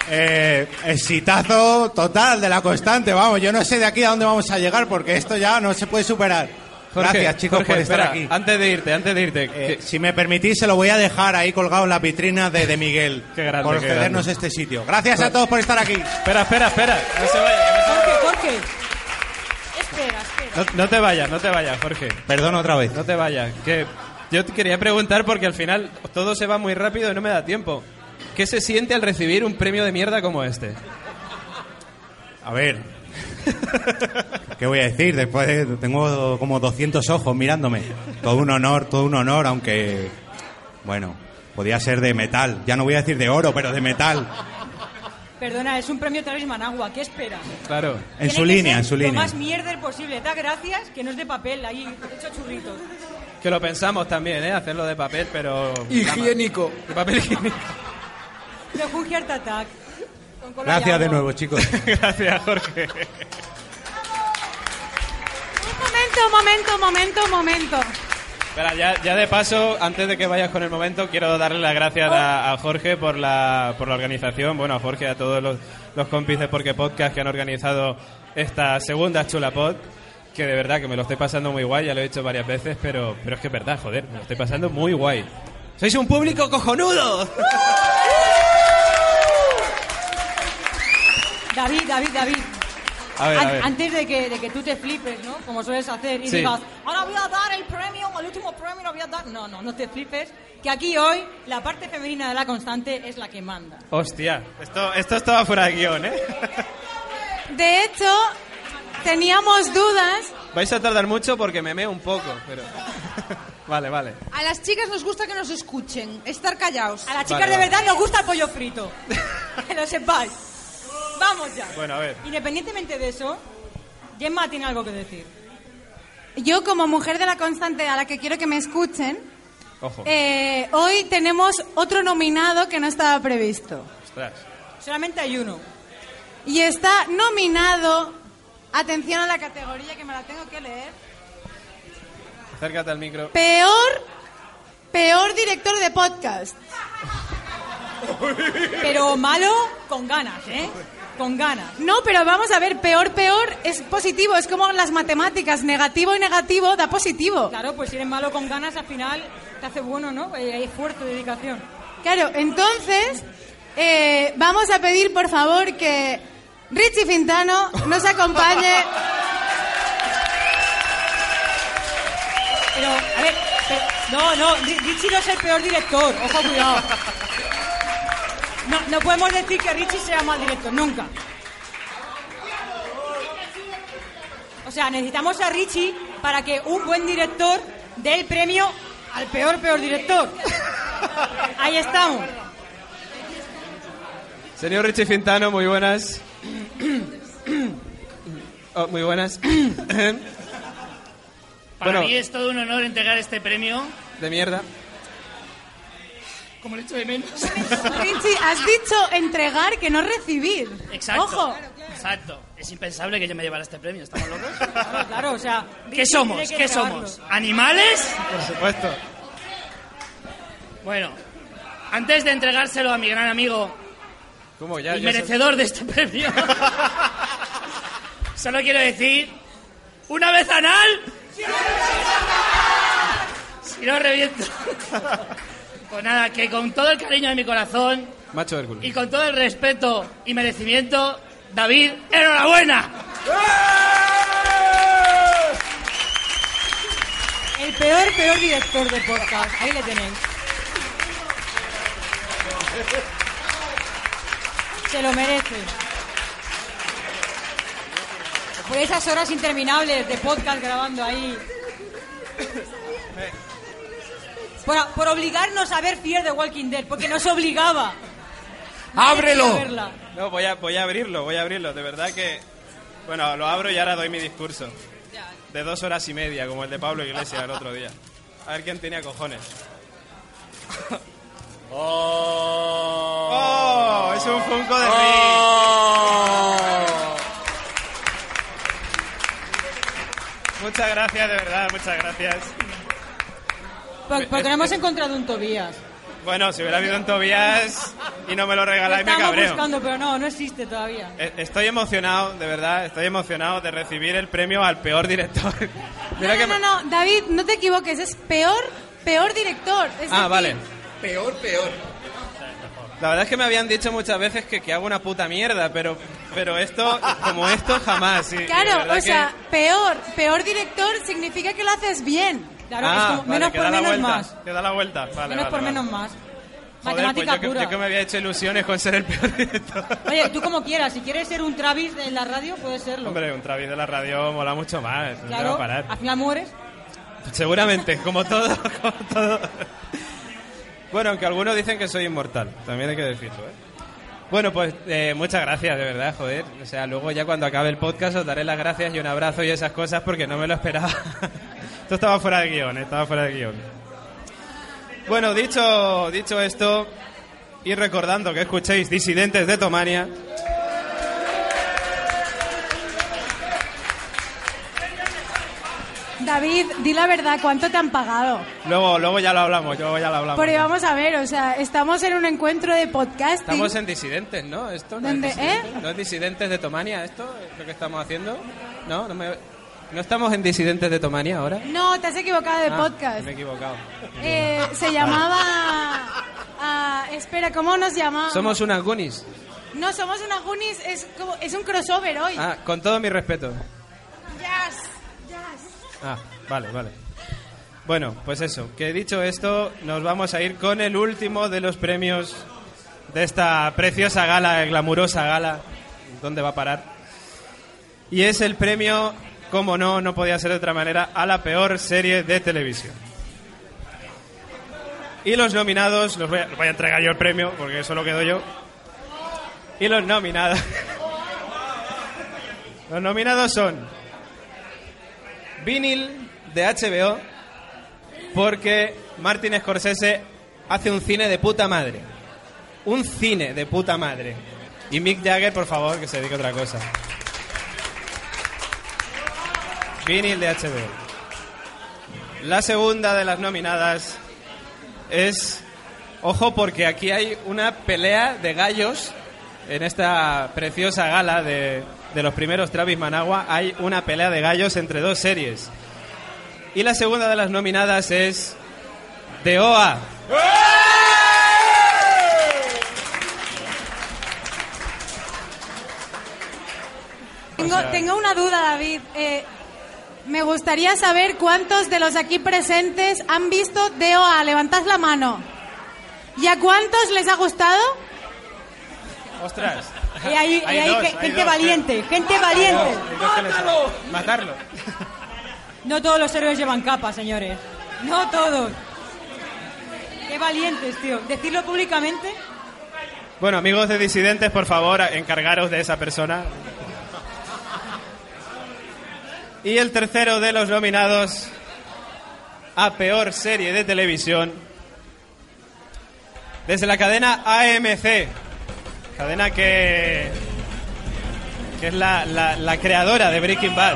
exitazo total de La Constante. Vamos, yo no sé de aquí a dónde vamos a llegar porque esto ya no se puede superar. Jorge, gracias, chicos, Jorge, por estar espera, aquí. Antes de irte. Si me permitís, se lo voy a dejar ahí colgado en la vitrina de Miguel. Qué grande, por qué cedernos grande. este sitio. Gracias a todos por estar aquí. Espera. No se vaya. Jorge. Espera. No te vayas, Jorge. Perdón otra vez. No te vayas. Que yo te quería preguntar porque al final todo se va muy rápido y no me da tiempo. ¿Qué se siente al recibir un premio de mierda como este? A ver, ¿qué voy a decir? Después tengo como 200 ojos mirándome. Todo un honor, aunque, bueno, podía ser de metal. Ya no voy a decir de oro, pero de metal. Perdona, es un premio Travis Managua, ¿qué esperas? Claro. En su línea. Lo más mierder posible. Da gracias que no es de papel, ahí hecho churritos. Que lo pensamos también, hacerlo de papel, pero... Higiénico. De papel higiénico. Pero fue un heart attack. Gracias de nuevo, chicos. Gracias, Jorge. Un momento. Espera, ya de paso, antes de que vayas con el momento, quiero darle las gracias a Jorge por la organización. Bueno, a Jorge y a todos los compis de Porque Podcast que han organizado esta segunda Chulapod. Que de verdad que me lo estoy pasando muy guay, ya lo he dicho varias veces, pero es que es verdad, joder, me lo estoy pasando muy guay. ¡Sois un público cojonudo! David. A ver. Antes de que tú te flipes, ¿no? Como sueles hacer, y Sí. digas, ahora voy a dar el último premio lo voy a dar. No te flipes, que aquí hoy la parte femenina de La Constante es la que manda. Hostia, esto estaba fuera de guión, ¿eh? De hecho, teníamos dudas. Vais a tardar mucho porque me meo un poco, pero... Vale. A las chicas nos gusta que nos escuchen, estar callados. A las chicas Vale, de verdad nos gusta el pollo frito. Que lo sepáis. Vamos ya. Bueno, a ver. Independientemente de eso, Gemma tiene algo que decir. Yo, como mujer de La Constante, a la que quiero que me escuchen, Ojo. hoy tenemos otro nominado que no estaba previsto. Ostras. Solamente hay uno. Y está nominado, atención a la categoría que me la tengo que leer, Acércate al micro. peor director de podcast. Pero malo con ganas, ¿eh? Con ganas. No, pero vamos a ver, peor es positivo, es como las matemáticas, negativo y negativo da positivo. Claro, pues si eres malo con ganas, al final te hace bueno, ¿no? Hay esfuerzo, dedicación. Claro, entonces vamos a pedir, por favor, que Richie Fintano nos acompañe. Pero, a ver, no, Richie no es el peor director, ojo, cuidado. No podemos decir que Richie sea mal director, nunca. O sea, necesitamos a Richie para que un buen director dé el premio al peor director. Ahí estamos. Señor Richie Fintano, muy buenas. Oh, muy buenas. Para mí es todo un honor entregar este premio. De mierda. Como le echo de menos. Richie, has dicho entregar, que no recibir. Exacto. Ojo. Exacto. Es impensable que yo me llevara este premio. ¿Estamos locos? Claro, o sea... ¿Qué somos? ¿Qué somos? ¿Animales? Por supuesto. Bueno, antes de entregárselo a mi gran amigo ¿Cómo? y merecedor de este premio, solo quiero decir, una vez anal, si no reviento. Pues nada, que con todo el cariño de mi corazón Macho Hércules. y con todo el respeto y merecimiento, David, ¡enhorabuena! El peor director de podcast. Ahí le tenéis. Se lo merece. Por esas horas interminables de podcast grabando ahí. Por obligarnos a ver Fear the Walking Dead, porque nos obligaba. ¡Ábrelo! No, voy a abrirlo, de verdad que... Bueno, lo abro y ahora doy mi discurso. De 2 horas y media, como el de Pablo Iglesias el otro día. A ver quién tenía cojones. ¡Oh! Es un Funko de Rick. Muchas gracias, de verdad, muchas gracias. Porque no hemos encontrado un Tobías. Bueno, si hubiera habido un Tobías y no me lo regaláis, me Estamos cabreo. buscando, pero no existe todavía. Estoy emocionado, de verdad, de recibir el premio al peor director. Mira que No, David, no te equivoques, es peor director. Es decir, vale. Peor. La verdad es que me habían dicho muchas veces que hago una puta mierda, pero esto, como esto, jamás. Claro, o sea, peor director significa que lo haces bien. Claro, es como menos por menos más. Que da la vuelta. Vale, menos por menos más. Joder, Matemática pues pura. yo que me había hecho ilusiones con ser el peor director. Oye, tú como quieras, si quieres ser un Travis en la radio, puedes serlo. Hombre, un Travis de la radio mola mucho más. No te va Claro, a parar. al final mueres. Seguramente, como todo. Bueno, aunque algunos dicen que soy inmortal, también hay que decirlo, ¿eh? Bueno, pues muchas gracias, de verdad, joder. O sea, luego ya cuando acabe el podcast os daré las gracias y un abrazo y esas cosas porque no me lo esperaba. Esto estaba fuera de guión, Bueno, dicho esto, y recordando que escuchéis Disidentes de Tomania... David, di la verdad, ¿cuánto te han pagado? Luego ya lo hablamos, Porque vamos a ver, o sea, estamos en un encuentro de podcasting. Estamos en Disidentes, ¿no? ¿Esto no ¿Dónde, es Disidentes? ¿No es Disidentes de Tomania esto? ¿Es lo que estamos haciendo? ¿No estamos en Disidentes de Tomania ahora? No, te has equivocado de podcast. Me he equivocado. Se llamaba... espera, ¿cómo nos llamamos? Somos unas Goonies. No, somos unas Goonies, es un crossover hoy. Con todo mi respeto. Jazz. Vale. Bueno, pues eso, que dicho esto, nos vamos a ir con el último de los premios de esta preciosa gala, glamurosa gala. ¿Dónde va a parar? Y es el premio, como no podía ser de otra manera, a la peor serie de televisión. Y los nominados, voy a entregar yo el premio, porque eso lo quedo yo. Y los nominados... Los nominados son... Vinyl de HBO, porque Martin Scorsese hace un cine de puta madre. Un cine de puta madre. Y Mick Jagger, por favor, que se dedique a otra cosa. Vinyl de HBO. La segunda de las nominadas es... Ojo, porque aquí hay una pelea de gallos. En esta preciosa gala de los primeros Travis Managua hay una pelea de gallos entre dos series. Y la segunda de las nominadas es The OA. Tengo una duda, David. Me gustaría saber cuántos de los aquí presentes han visto The OA. Levantad la mano. ¿Y a cuántos les ha gustado? ¡Ostras! Gente valiente, gente valiente. ¡Matarlo! No todos los héroes llevan capa, señores. No todos. Qué valientes, tío. Decirlo públicamente. Bueno, amigos de Disidentes, por favor, encargaros de esa persona. Y el tercero de los nominados a peor serie de televisión, desde la cadena AMC, cadena que es la creadora de Breaking Bad.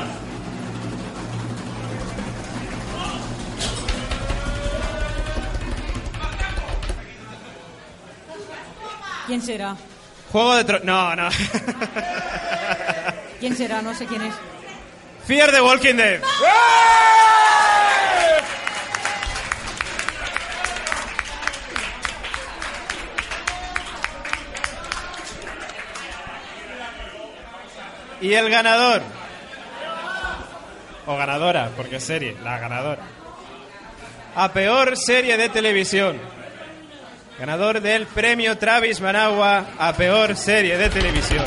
¿Quién será? Juego de Tronos. No. ¿Quién será? No sé quién es. Fear the Walking Dead. Y el ganador, o ganadora, porque es serie, la ganadora, a peor serie de televisión, ganador del premio Travis Managua a peor serie de televisión,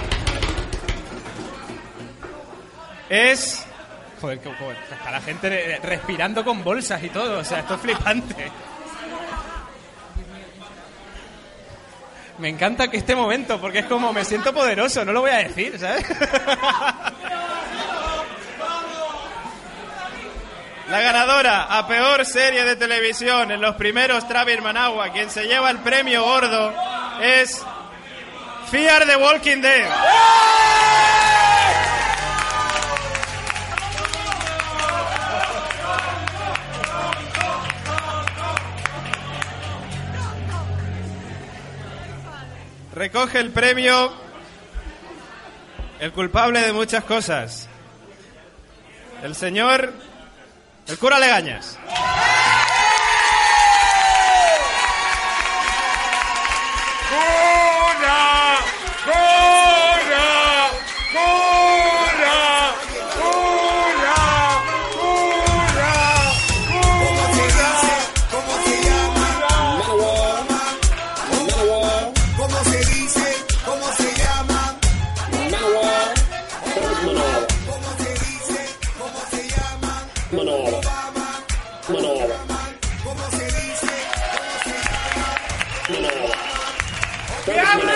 es... Joder, está la gente respirando con bolsas y todo, o sea, esto es flipante. Me encanta que este momento, porque es como me siento poderoso, no lo voy a decir, ¿sabes? La ganadora a peor serie de televisión en los primeros Travis Managua, quien se lleva el premio gordo, es Fear the Walking Dead. Recoge el premio el culpable de muchas cosas, el señor, el cura Legañas. ¡Cura! ¡Cura! ¡Cura! ¡Cura! ¡Cura! ¿Cómo se llama? ¿Cómo se dice? ¿Cómo se llama? ¿Cómo se dice? ¿Cómo se llama? ¿Cómo se dice? ¡Que hable!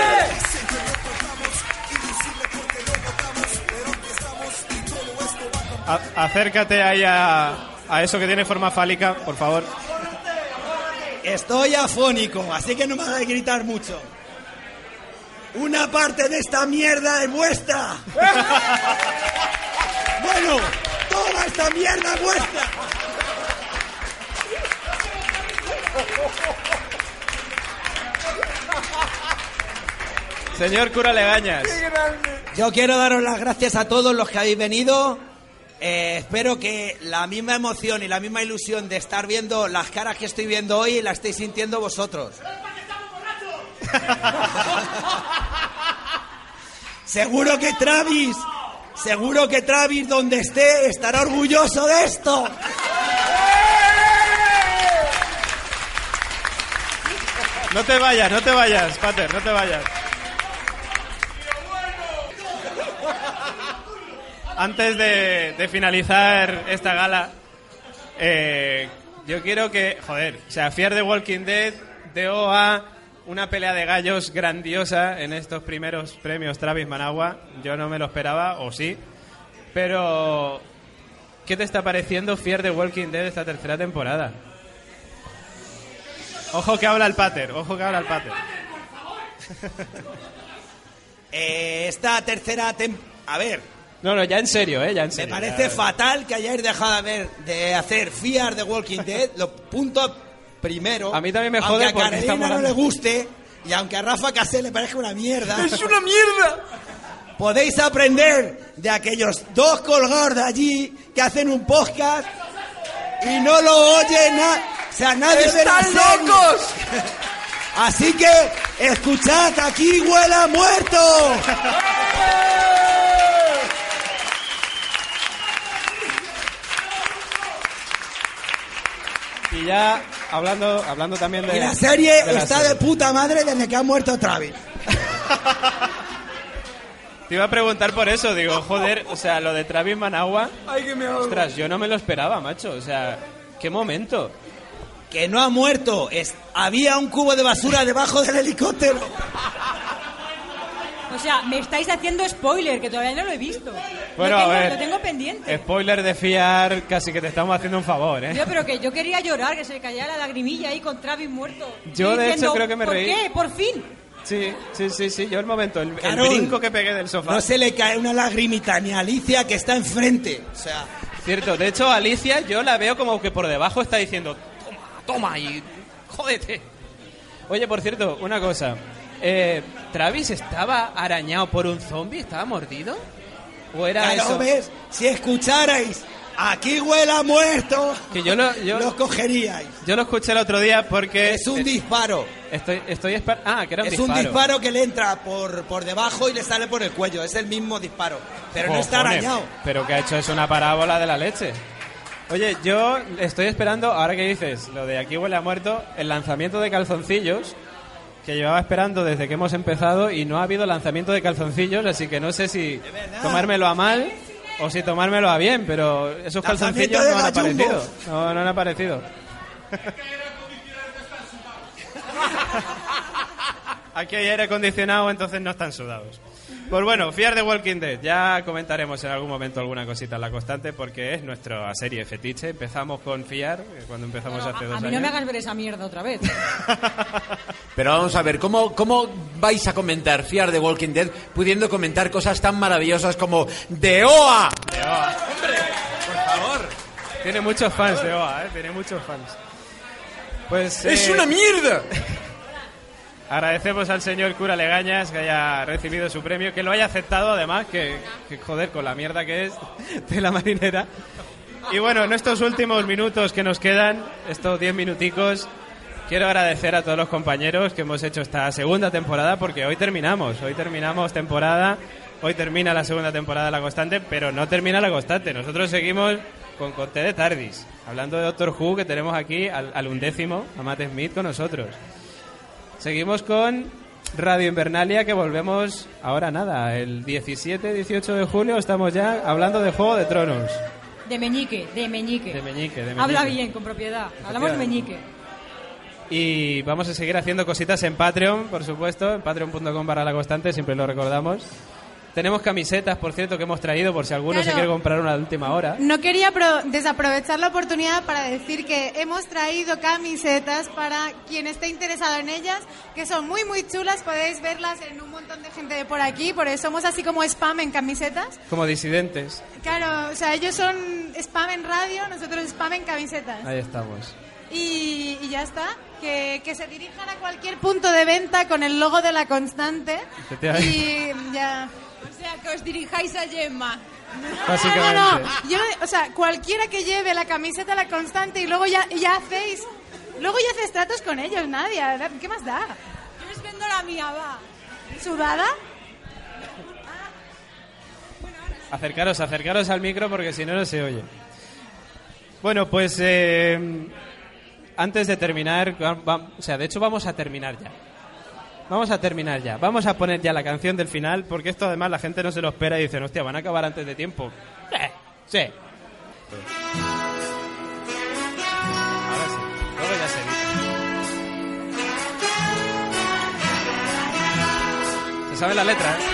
Acércate ahí a eso que tiene forma fálica, por favor. Estoy afónico, así que no me hagáis gritar mucho. Una parte de esta mierda es vuestra. Bueno, toda esta mierda es vuestra. Señor cura Legañas. Yo quiero daros las gracias a todos los que habéis venido. Espero que la misma emoción y la misma ilusión de estar viendo las caras que estoy viendo hoy la estéis sintiendo vosotros. Seguro que Travis donde esté estará orgulloso de esto. No te vayas, Pater, no te vayas. Antes de finalizar esta gala, yo quiero que, Fear the Walking Dead dio a una pelea de gallos grandiosa en estos primeros premios Travis Managua. Yo no me lo esperaba, o sí, pero ¿qué te está pareciendo Fear the Walking Dead esta tercera temporada? Ojo que habla el Pater. Esta tercera temporada... A ver... No, ya en serio, Me parece fatal que hayáis dejado de hacer Fear the Walking Dead. Los puntos primero. A mí también me jode porque porque a Carolina no le guste y aunque a Rafa Casé le parezca una mierda. ¡Es una mierda! Podéis aprender de aquellos dos colgados de allí que hacen un podcast y no lo oye nadie ve la serie. ¡Están locos! Así que escuchad, aquí huele a muerto. Y ya hablando también de... Y la serie está de puta madre desde que ha muerto Travis. Te iba a preguntar por eso, digo, joder, o sea, lo de Travis Managua... Ay, que me ahogo. Ostras, yo no me lo esperaba, macho, o sea, qué momento. Que no ha muerto, había un cubo de basura debajo del helicóptero. O sea, me estáis haciendo spoiler, que todavía no lo he visto. Bueno, a ver, lo tengo pendiente. Spoiler de fiar, casi que te estamos haciendo un favor, ¿eh? Pero que yo quería llorar, que se me cayera la lagrimilla ahí con Travis muerto. Yo, Y de diciendo, hecho, creo que me reí. ¿Por qué? ¡Por fin! Sí, yo el momento, el Carol, brinco que pegué del sofá. No se le cae una lagrimita ni a Alicia, que está enfrente. O sea... Cierto, de hecho, Alicia yo la veo como que por debajo está diciendo, toma, y jódete. Oye, por cierto, una cosa. ¿Travis estaba arañado por un zombie? ¿Estaba mordido? ¿O era claro, eso? ¿ves? Si escucharais, aquí huele a muerto, que yo lo cogeríais. Yo lo escuché el otro día porque... Es un disparo. Que era un disparo. Es un disparo que le entra por debajo y le sale por el cuello. Es el mismo disparo. Pero no está arañado. Pero que ha hecho es una parábola de la leche. Oye, yo estoy esperando, ahora que dices, lo de aquí huele a muerto, el lanzamiento de calzoncillos, que llevaba esperando desde que hemos empezado y no ha habido lanzamiento de calzoncillos, así que no sé si tomármelo a mal o si tomármelo a bien, pero esos calzoncillos no han aparecido. No han aparecido. Aquí hay aire acondicionado, entonces no están sudados. Pues bueno, Fear the Walking Dead. Ya comentaremos en algún momento alguna cosita en La Constante, porque es nuestra serie fetiche. Empezamos con Fear, cuando empezamos hace 2 años. A mí no me hagas ver esa mierda otra vez. Pero vamos a ver, ¿cómo vais a comentar Fear the Walking Dead pudiendo comentar cosas tan maravillosas como The OA? The OA. ¡Hombre! Por favor. Tiene muchos fans de OA, tiene muchos fans. Pues, ¡es una mierda! Agradecemos al señor cura Legañas que haya recibido su premio, que lo haya aceptado además, que joder, con la mierda que es de la marinera. Y bueno, en estos últimos minutos que nos quedan, estos 10 minuticos, quiero agradecer a todos los compañeros que hemos hecho esta segunda temporada, porque hoy terminamos temporada, hoy termina la segunda temporada de La Constante, pero no termina La Constante, nosotros seguimos con Conté de Tardis, hablando de Doctor Who, que tenemos aquí al 11º, a Matt Smith con nosotros. Seguimos con Radio Invernalia, que volvemos ahora nada, el 17-18 de julio estamos ya hablando de Juego de Tronos. De Meñique. Habla bien, con propiedad. Hablamos de Meñique. Y vamos a seguir haciendo cositas en Patreon, por supuesto, en patreon.com/La Constante, siempre lo recordamos. Tenemos camisetas, por cierto, que hemos traído por si alguno se quiere comprar una de última hora. No quería desaprovechar la oportunidad para decir que hemos traído camisetas para quien esté interesado en ellas, que son muy, muy chulas. Podéis verlas en un montón de gente de por aquí, por eso somos así como spam en camisetas. Como disidentes. Claro, o sea, ellos son spam en radio, nosotros spam en camisetas. Ahí estamos. Y ya está, que se dirijan a cualquier punto de venta con el logo de La Constante. Y ya... O sea, que os dirijáis a Gemma. Básicamente. No. O sea, cualquiera que lleve la camiseta La Constante y luego ya hacéis... Luego ya haces tratos con ellos, Nadia. ¿Qué más da? Yo os vendo la mía, va. ¿Sudada? Acercaros al micro porque si no, no se oye. Bueno, pues antes de terminar, de hecho vamos a terminar ya. Vamos a poner ya la canción del final, porque esto además la gente no se lo espera y dicen, hostia, van a acabar antes de tiempo. Sí. Ahora sí, luego ya se evita. Se sabe la letra, ¿eh?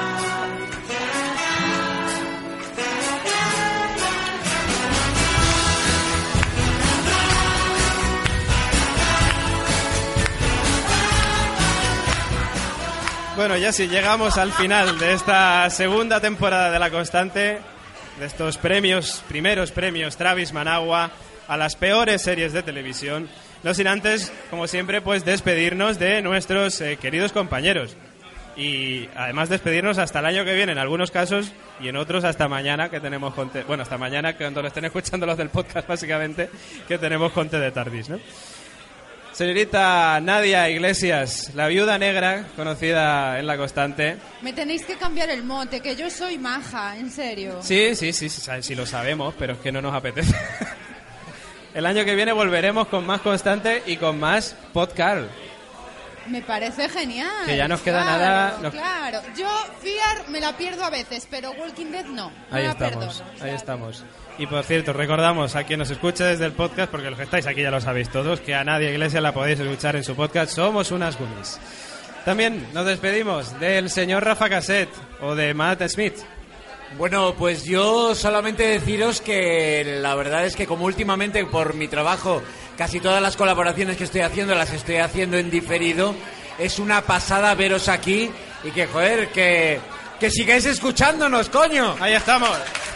Bueno, ya sí, llegamos al final de esta segunda temporada de La Constante, de estos primeros premios Travis Managua a las peores series de televisión. No sin antes, como siempre, pues despedirnos de nuestros queridos compañeros. Y además despedirnos hasta el año que viene en algunos casos y en otros hasta mañana, que tenemos Conté. Bueno, hasta mañana, cuando lo estén escuchando los del podcast, básicamente, que tenemos Conté de Tardis, ¿no? Señorita Nadia Iglesias, la viuda negra, conocida en La Constante. Me tenéis que cambiar el mote, que yo soy maja, en serio. Sí, lo sabemos, pero es que no nos apetece. El año que viene volveremos con más Constante y con más podcast. Me parece genial. Que ya nos queda Claro, nada. Claro, yo Fear me la pierdo a veces, pero Walking Dead no. No Ahí la estamos, perdono. ahí estamos. Y por cierto, recordamos a quien nos escucha desde el podcast, porque los que estáis aquí ya lo sabéis todos, que a Nadia Iglesias la podéis escuchar en su podcast Somos unas Gummies. También nos despedimos del señor Rafa Cassette o de Matt Smith. Bueno, pues yo solamente deciros que la verdad es que como últimamente por mi trabajo casi todas las colaboraciones que estoy haciendo las estoy haciendo en diferido, es una pasada veros aquí y que joder, que sigáis escuchándonos, coño. Ahí estamos.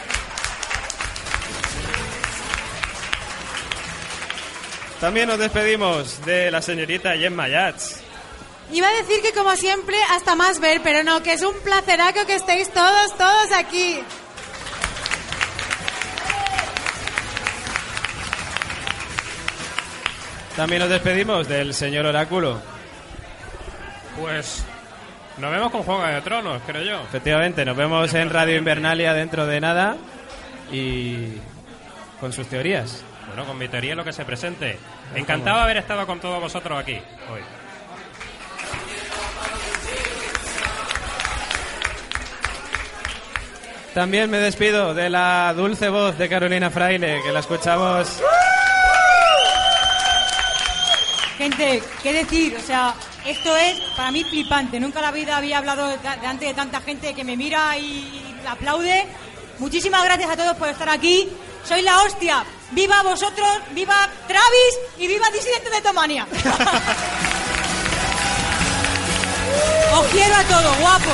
También nos despedimos de la señorita Gemma Yats. Iba a decir que como siempre hasta más ver, pero no, que es un placeraco que estéis todos aquí. También nos despedimos del señor Oráculo. Pues nos vemos con Juego de Tronos, creo yo. Efectivamente, nos vemos en Radio Invernalia dentro de nada y con sus teorías. Bueno, con mi teoría lo que se presente. Encantado de haber estado con todos vosotros aquí hoy. También me despido de la dulce voz de Carolina Fraile, que la escuchamos. Gente, ¿qué decir? O sea, esto es para mí flipante. Nunca en la vida había hablado delante de tanta gente que me mira y aplaude. Muchísimas gracias a todos por estar aquí. Sois la hostia. ¡Viva vosotros! ¡Viva Travis! ¡Y viva Disidentes de Tomania! Os quiero a todos, guapo.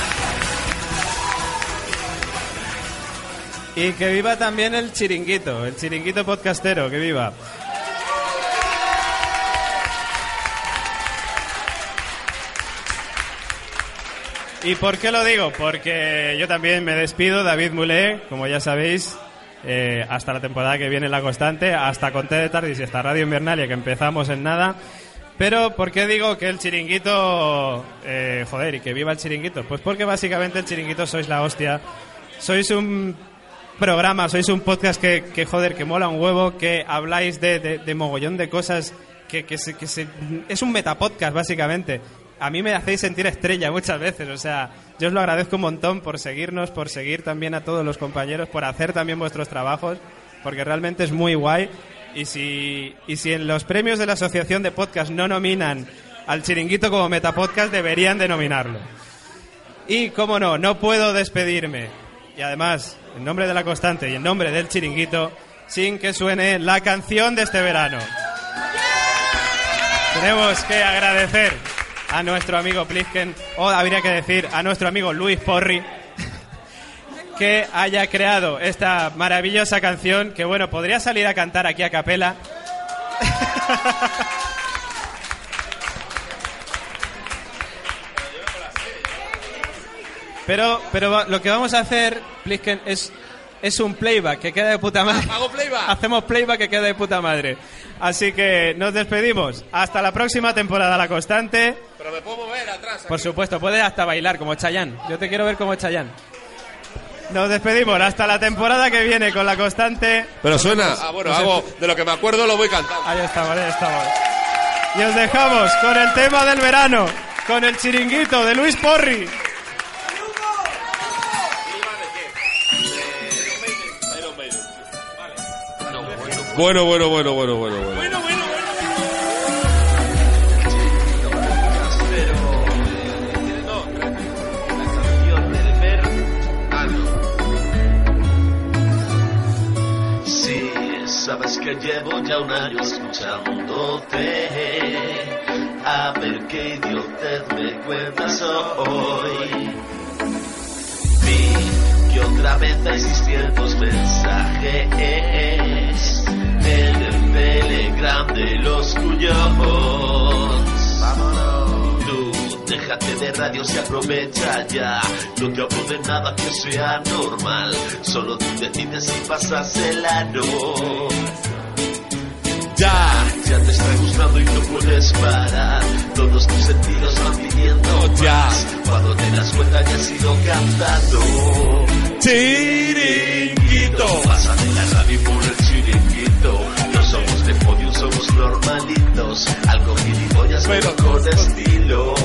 Y que viva también el chiringuito podcastero, que viva. ¿Y por qué lo digo? Porque yo también me despido, David Mulé, como ya sabéis, hasta la temporada que viene La Constante, hasta Conté de Tardis y hasta Radio Invernalia, que empezamos en nada. Pero, ¿por qué digo que el chiringuito, y que viva el chiringuito? Pues porque básicamente el chiringuito sois la hostia. Sois un programa, sois un podcast que mola un huevo, que habláis de mogollón de cosas, es un metapodcast, básicamente. A mí me hacéis sentir estrella muchas veces, o sea, yo os lo agradezco un montón por seguirnos, por seguir también a todos los compañeros, por hacer también vuestros trabajos, porque realmente es muy guay. Y si en los premios de la Asociación de Podcast no nominan al chiringuito como metapodcast, deberían de nominarlo. Y, cómo no puedo despedirme, y además, en nombre de La Constante y en nombre del chiringuito, sin que suene la canción de este verano. Tenemos que agradecer a nuestro amigo Plisken, o habría que decir a nuestro amigo Luis Porri, que haya creado esta maravillosa canción, que bueno, podría salir a cantar aquí a capela. Pero lo que vamos a hacer, Plisken, es un playback que queda de puta madre. ¿Hago playback? Hacemos playback que queda de puta madre. Así que nos despedimos. Hasta la próxima temporada, La Constante. Pero me puedo mover atrás. Por supuesto, puedes hasta bailar como Chayanne. Yo te quiero ver como Chayanne. Nos despedimos hasta la temporada que viene con La Constante. Pero suena. Hago de lo que me acuerdo, lo voy cantando. Ahí estamos. Y os dejamos con el tema del verano, con el chiringuito de Luis Porri. Bueno. Sí, sabes que llevo ya un año escuchándote. A ver qué idiotez me cuentas hoy. Vi que otra vez hay 600 mensajes en el Telegram de los cuyos. Vámonos. Tú, déjate de radios y aprovecha ya. No te hablo de nada que sea normal. Solo tú decides si pasas el ano. Ya te está gustando y no puedes parar. Todos tus sentidos van pidiendo más. Cuando te das cuenta ya has ido cantando. Chiringuito. Pasa de la radio por el chiringuito. No somos de podium, somos normalitos. Algo gilipollas pero con estilo.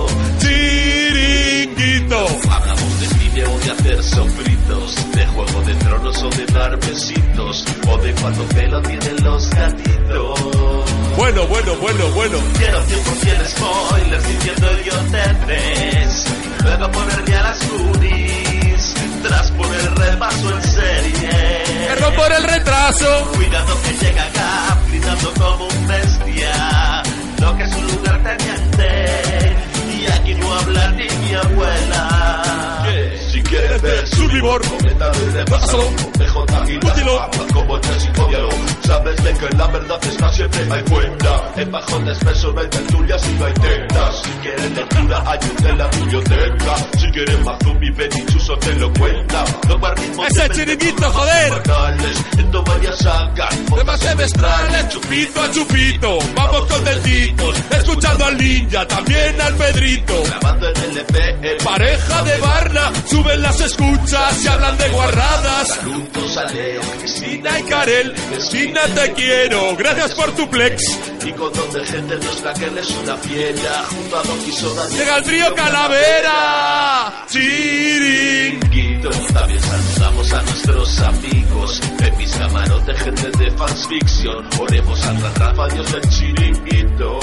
Chiringuito. Hablamos de cine o de hacer sofritos, de Juego de Tronos o de dar besitos, o de cuánto pelo tienen los gatitos. Bueno. Quiero 100% spoilers diciendo idioteces, luego ponerme a las goonies, tras poner el repaso en serie. Perdón por el retraso. Cuidado que llega Gap gritando como un bestia, lo que es un lugar teniente, y aquí no habla ni mi abuela. Si quieres ver Survivor, coméntalo y repásalo. PJ y las papas como Jesse, cópialo. Sabes de que la verdad está siempre ahí fuera. En bajones besos no hay tertulias y no hay tetas. Si quieres lectura, ayúdate en la biblioteca. Si quieres más zombie, ven y Chuso te lo cuenta. ¡Ese chiringuito, joder! En varias sagas, temas semestrales, chupito a chupito. Vamos contentitos, escuchando al ninja, también al Pedrito. Grabando en LP, pareja de Barna, suben las escuchas y hablan de guarradas. Saludos a Leo, Cristina y Karel, Cristina te quiero, gracias por tu plex. Y con donde gente nuestra que es una fiera, junto a Don Quisoda. Llega el trío Calavera. Chiringuito. También saludamos a nuestros amigos de mis camarotes, gente de fans fiction. Oremos a Rafa, Dios del chiringuito.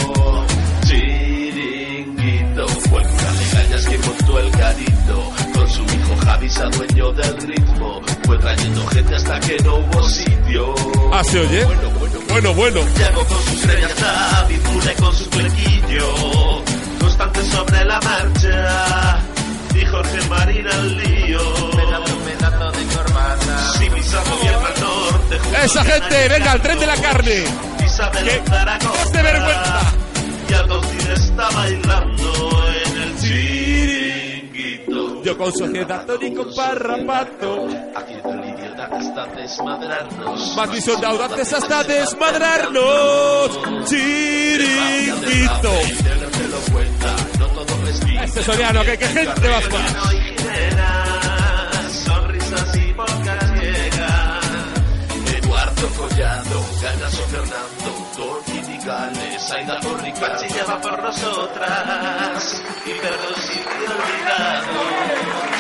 Chiringuito. Fue el cura de gallas que montó el garito, con su hijo Javi se adueñó del ritmo. Fue trayendo gente hasta que no hubo sitio. ¿Ah, se oye? Bueno. Llegó con sus estrellas David, Pune con su flequillo, constante sobre la marcha. Y Jorge Marín al lío, pedazo de corbata. Si pisamos bien al norte. Esa gente, venga, al tren de la carne. Isabel Zaragoza. ¡Qué vergüenza! Y Agustín está bailando en el chiringuito. Yo con Sociedad Tony con Parrapato. Aquí el idiota hasta desmadrarnos. Matison de audantes hasta desmadrarnos. Chiringuito. Este Soriano, que gente vas más. Sonrisas y bocas llegan. Eduardo Collado, Ganaso Fernando, Tony Gales, Aida Torrica, Pachi lleva por nosotras. Y Pedro Silvio olvidado.